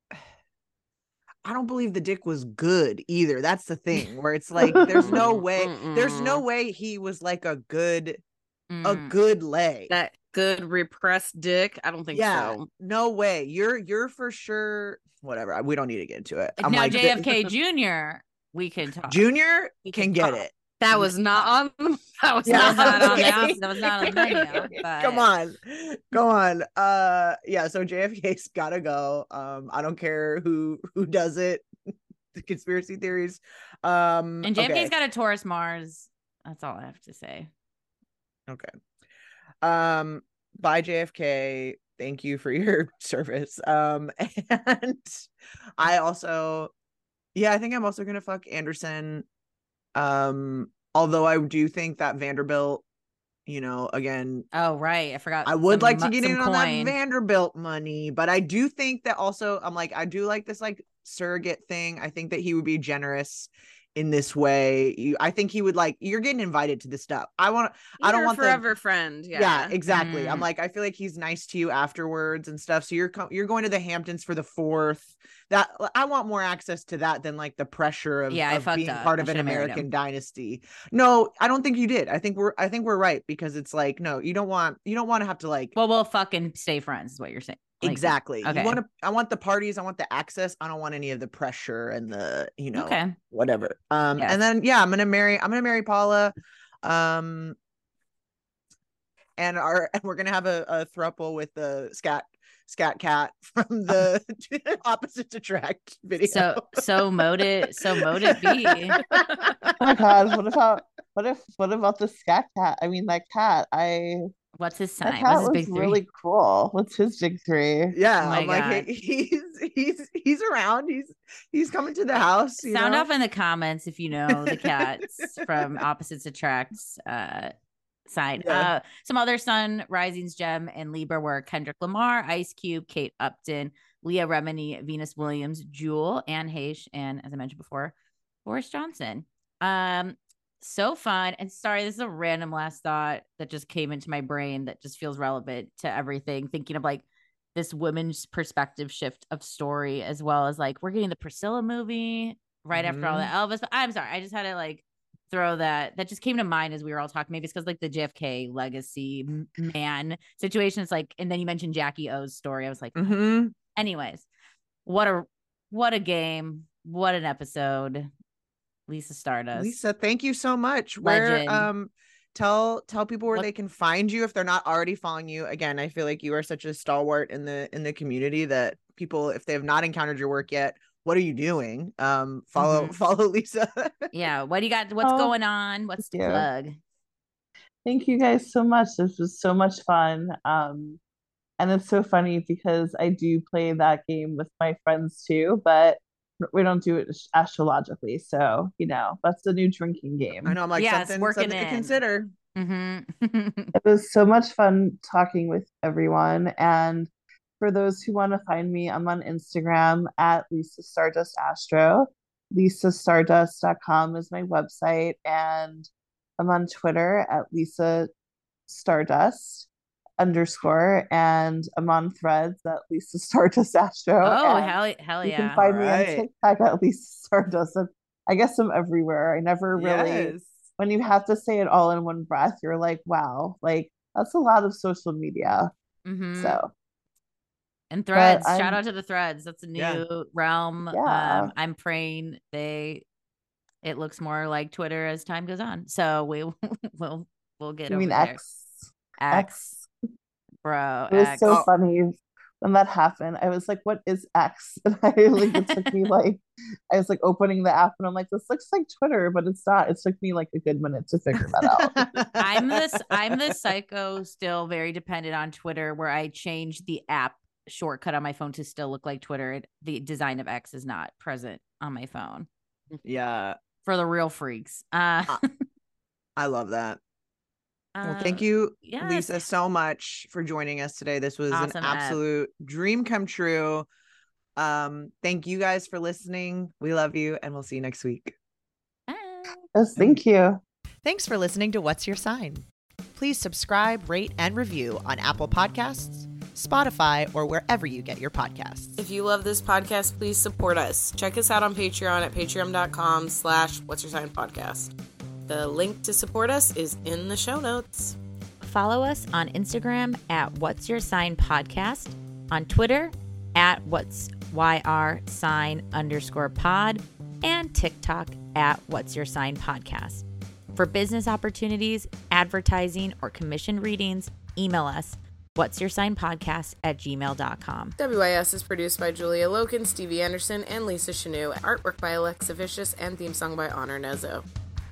I don't believe the dick was good either. That's the thing where it's like there's no way there's no Mm-mm. way he was like a good a Mm. good lay. That good repressed dick. I don't think Yeah, so. no way. You're you're for sure whatever. We don't need to get into it. I'm now like J F K Junior We can talk. Junior We can can get talk. it. That was not on. That was Yeah, That was not on the okay. op- that was not on the menu. But Come on. Go on. Uh yeah, so J F K's gotta go. Um, I don't care who who does it. The conspiracy theories. Um And J F K's okay. got a Taurus Mars. That's all I have to say. Okay. Um, bye J F K. Thank you for your service. Um, and I also, yeah, I think I'm also gonna fuck Anderson. Um, although I do think that Vanderbilt, you know, again, Oh right, I forgot. I would some like to mu- get some in on that coin. Vanderbilt money, but I do think that also I'm like I do like this like surrogate thing. I think that he would be generous in this way. You, I think he would like you're getting invited to this stuff. I want I don't Your want the- forever friend. Yeah. yeah, exactly. I'm Mm. like I feel like he's nice to you afterwards and stuff. So you're co- you're going to the Hamptons for the fourth. That I want more access to that than like the pressure of, Yeah, I of fucked being up. part I of an should've married American him. dynasty. No, I don't think you did. I think we're I think we're right because it's like no, you don't want you don't want to have to like Well, we'll fucking stay friends, is what you're saying. Like, exactly. okay. You want to I want the parties, I want the access. I don't want any of the pressure and the, you know, Okay. whatever. Um Yes. and then yeah, I'm going to marry I'm going to marry Paula. Um and our and we're going to have a, a throuple with the scat scat cat from the Opposites Attract video. So so moted so moted be. Oh my god, what about what if what about the scat cat? I mean that cat. I What's his that sign? cat What's his was big three? really cool. What's his big three? yeah, Oh my I'm like God. hey, he's he's he's around. He's he's coming to the house. You Sound know? off in the comments if you know the cats from Opposites Attracts uh side. Yeah. Uh some other Sun Rising's Gem and Libra were Kendrick Lamar, Ice Cube, Kate Upton, Leah Remini, Venus Williams, Jewel, Anne Heche, and as I mentioned before, Boris Johnson. Um so fun. And sorry, this is a random last thought that just came into my brain that just feels relevant to everything. Thinking of like this women's perspective shift of story, as well as like we're getting the Priscilla movie right after all the Elvis. But I'm sorry, I just had to like throw that. That just came to mind as we were all talking. Maybe it's because like the J F K legacy m- man situation. It's like, and then you mentioned Jackie O's story. I was like, Mhm. anyways, what a what a game, what an episode. Lisa Stardust. Lisa, thank you so much. Where Legend. um tell tell people where What- they can find you if they're not already following you. Again, I feel like you are such a stalwart in the in the community that people, if they have not encountered your work yet, what are you doing? Um, follow Mhm. follow Lisa. Yeah. What do you got? What's Oh, going on? What's the thank you. plug? Thank you guys so much. This was so much fun. Um, and it's so funny because I do play that game with my friends too, but we don't do it astrologically. So, you know, that's the new drinking game. I know. I'm like Yes, something, working something to in. consider. Mm-hmm. It was so much fun talking with everyone. And for those who want to find me, I'm on Instagram at Lisa Stardust Astro. lisa stardust dot com is my website. And I'm on Twitter at Lisa Stardust underscore. And I'm on Threads at Lisa Stardust Astro. Oh, and hell, hell you yeah. can find me on Alright. TikTok at Lisa Stardust. And I guess I'm everywhere. I never really, Yes. when you have to say it all in one breath, you're like, wow, like that's a lot of social media. Mhm. So, And Threads, I'm- shout out to the Threads. That's a new Yeah. realm. Yeah. Um, I'm praying they it looks more like Twitter as time goes on. So we will we'll get you over mean there. X? X, bro. It was X. so Oh. funny when that happened. I was like, what is X? And I like, it took me like, I was like opening the app and I'm like, this looks like Twitter, but it's not. It took me like a good minute to figure that out. I'm this I'm the psycho still very dependent on Twitter where I changed the app shortcut on my phone to still look like Twitter. It, the design of X is not present on my phone Yeah, for the real freaks. Uh, Uh, I love that. Well, thank uh, you, yes. Lisa, so much for joining us today. This was Awesome, an Eb. absolute dream come true. Um, thank you guys for listening. We love you, and we'll see you next week. Bye. Yes, thank you. Thanks for listening to What's Your Sign? Please subscribe, rate, and review on Apple Podcasts, Spotify, or wherever you get your podcasts. If you love this podcast, please support us. Check us out on Patreon at patreon.com slash what's your sign podcast. The link to support us is in the show notes. Follow us on Instagram at What's Your Sign Podcast, on Twitter at What's Y R Sign underscore pod, and TikTok at What's Your Sign Podcast. For business opportunities, advertising, or commission readings, email us What's Your Sign Podcast at gmail dot com. W I S is produced by Julia Loken, Stevie Anderson, and Lisa Chanou. Artwork by Alexa Vicious and theme song by Honor Nezo.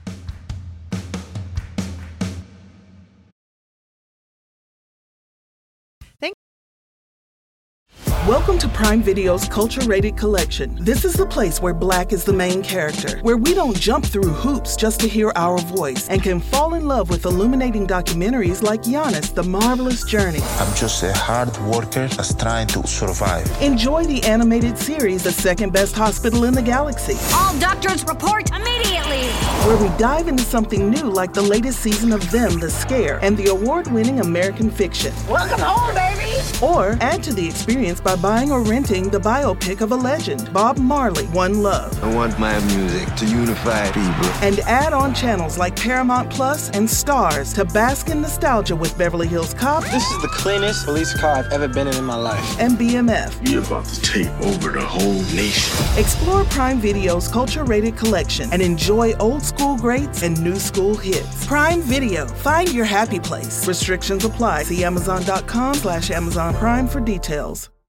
Welcome to Prime Video's Culture Rated Collection. This is the place where Black is the main character, where we don't jump through hoops just to hear our voice, and can fall in love with illuminating documentaries like Giannis, The Marvelous Journey. I'm just a hard worker that's trying to survive. Enjoy the animated series, The Second Best Hospital in the Galaxy, All doctors report immediately! where we dive into something new like the latest season of Them, The Scare, and the award-winning American Fiction. Welcome home, baby! Or add to the experience by buying or renting the biopic of a legend, Bob Marley, One Love. I want my music to unify people. And add on channels like Paramount Plus and Stars to bask in nostalgia with Beverly Hills Cop This is the cleanest police car I've ever been in in my life. and B M F. You're about to take over the whole nation. Explore Prime Video's culture-rated collection and enjoy old school greats and new school hits. Prime Video. Find your happy place. Restrictions apply. See amazon.com slash Amazon Prime for details.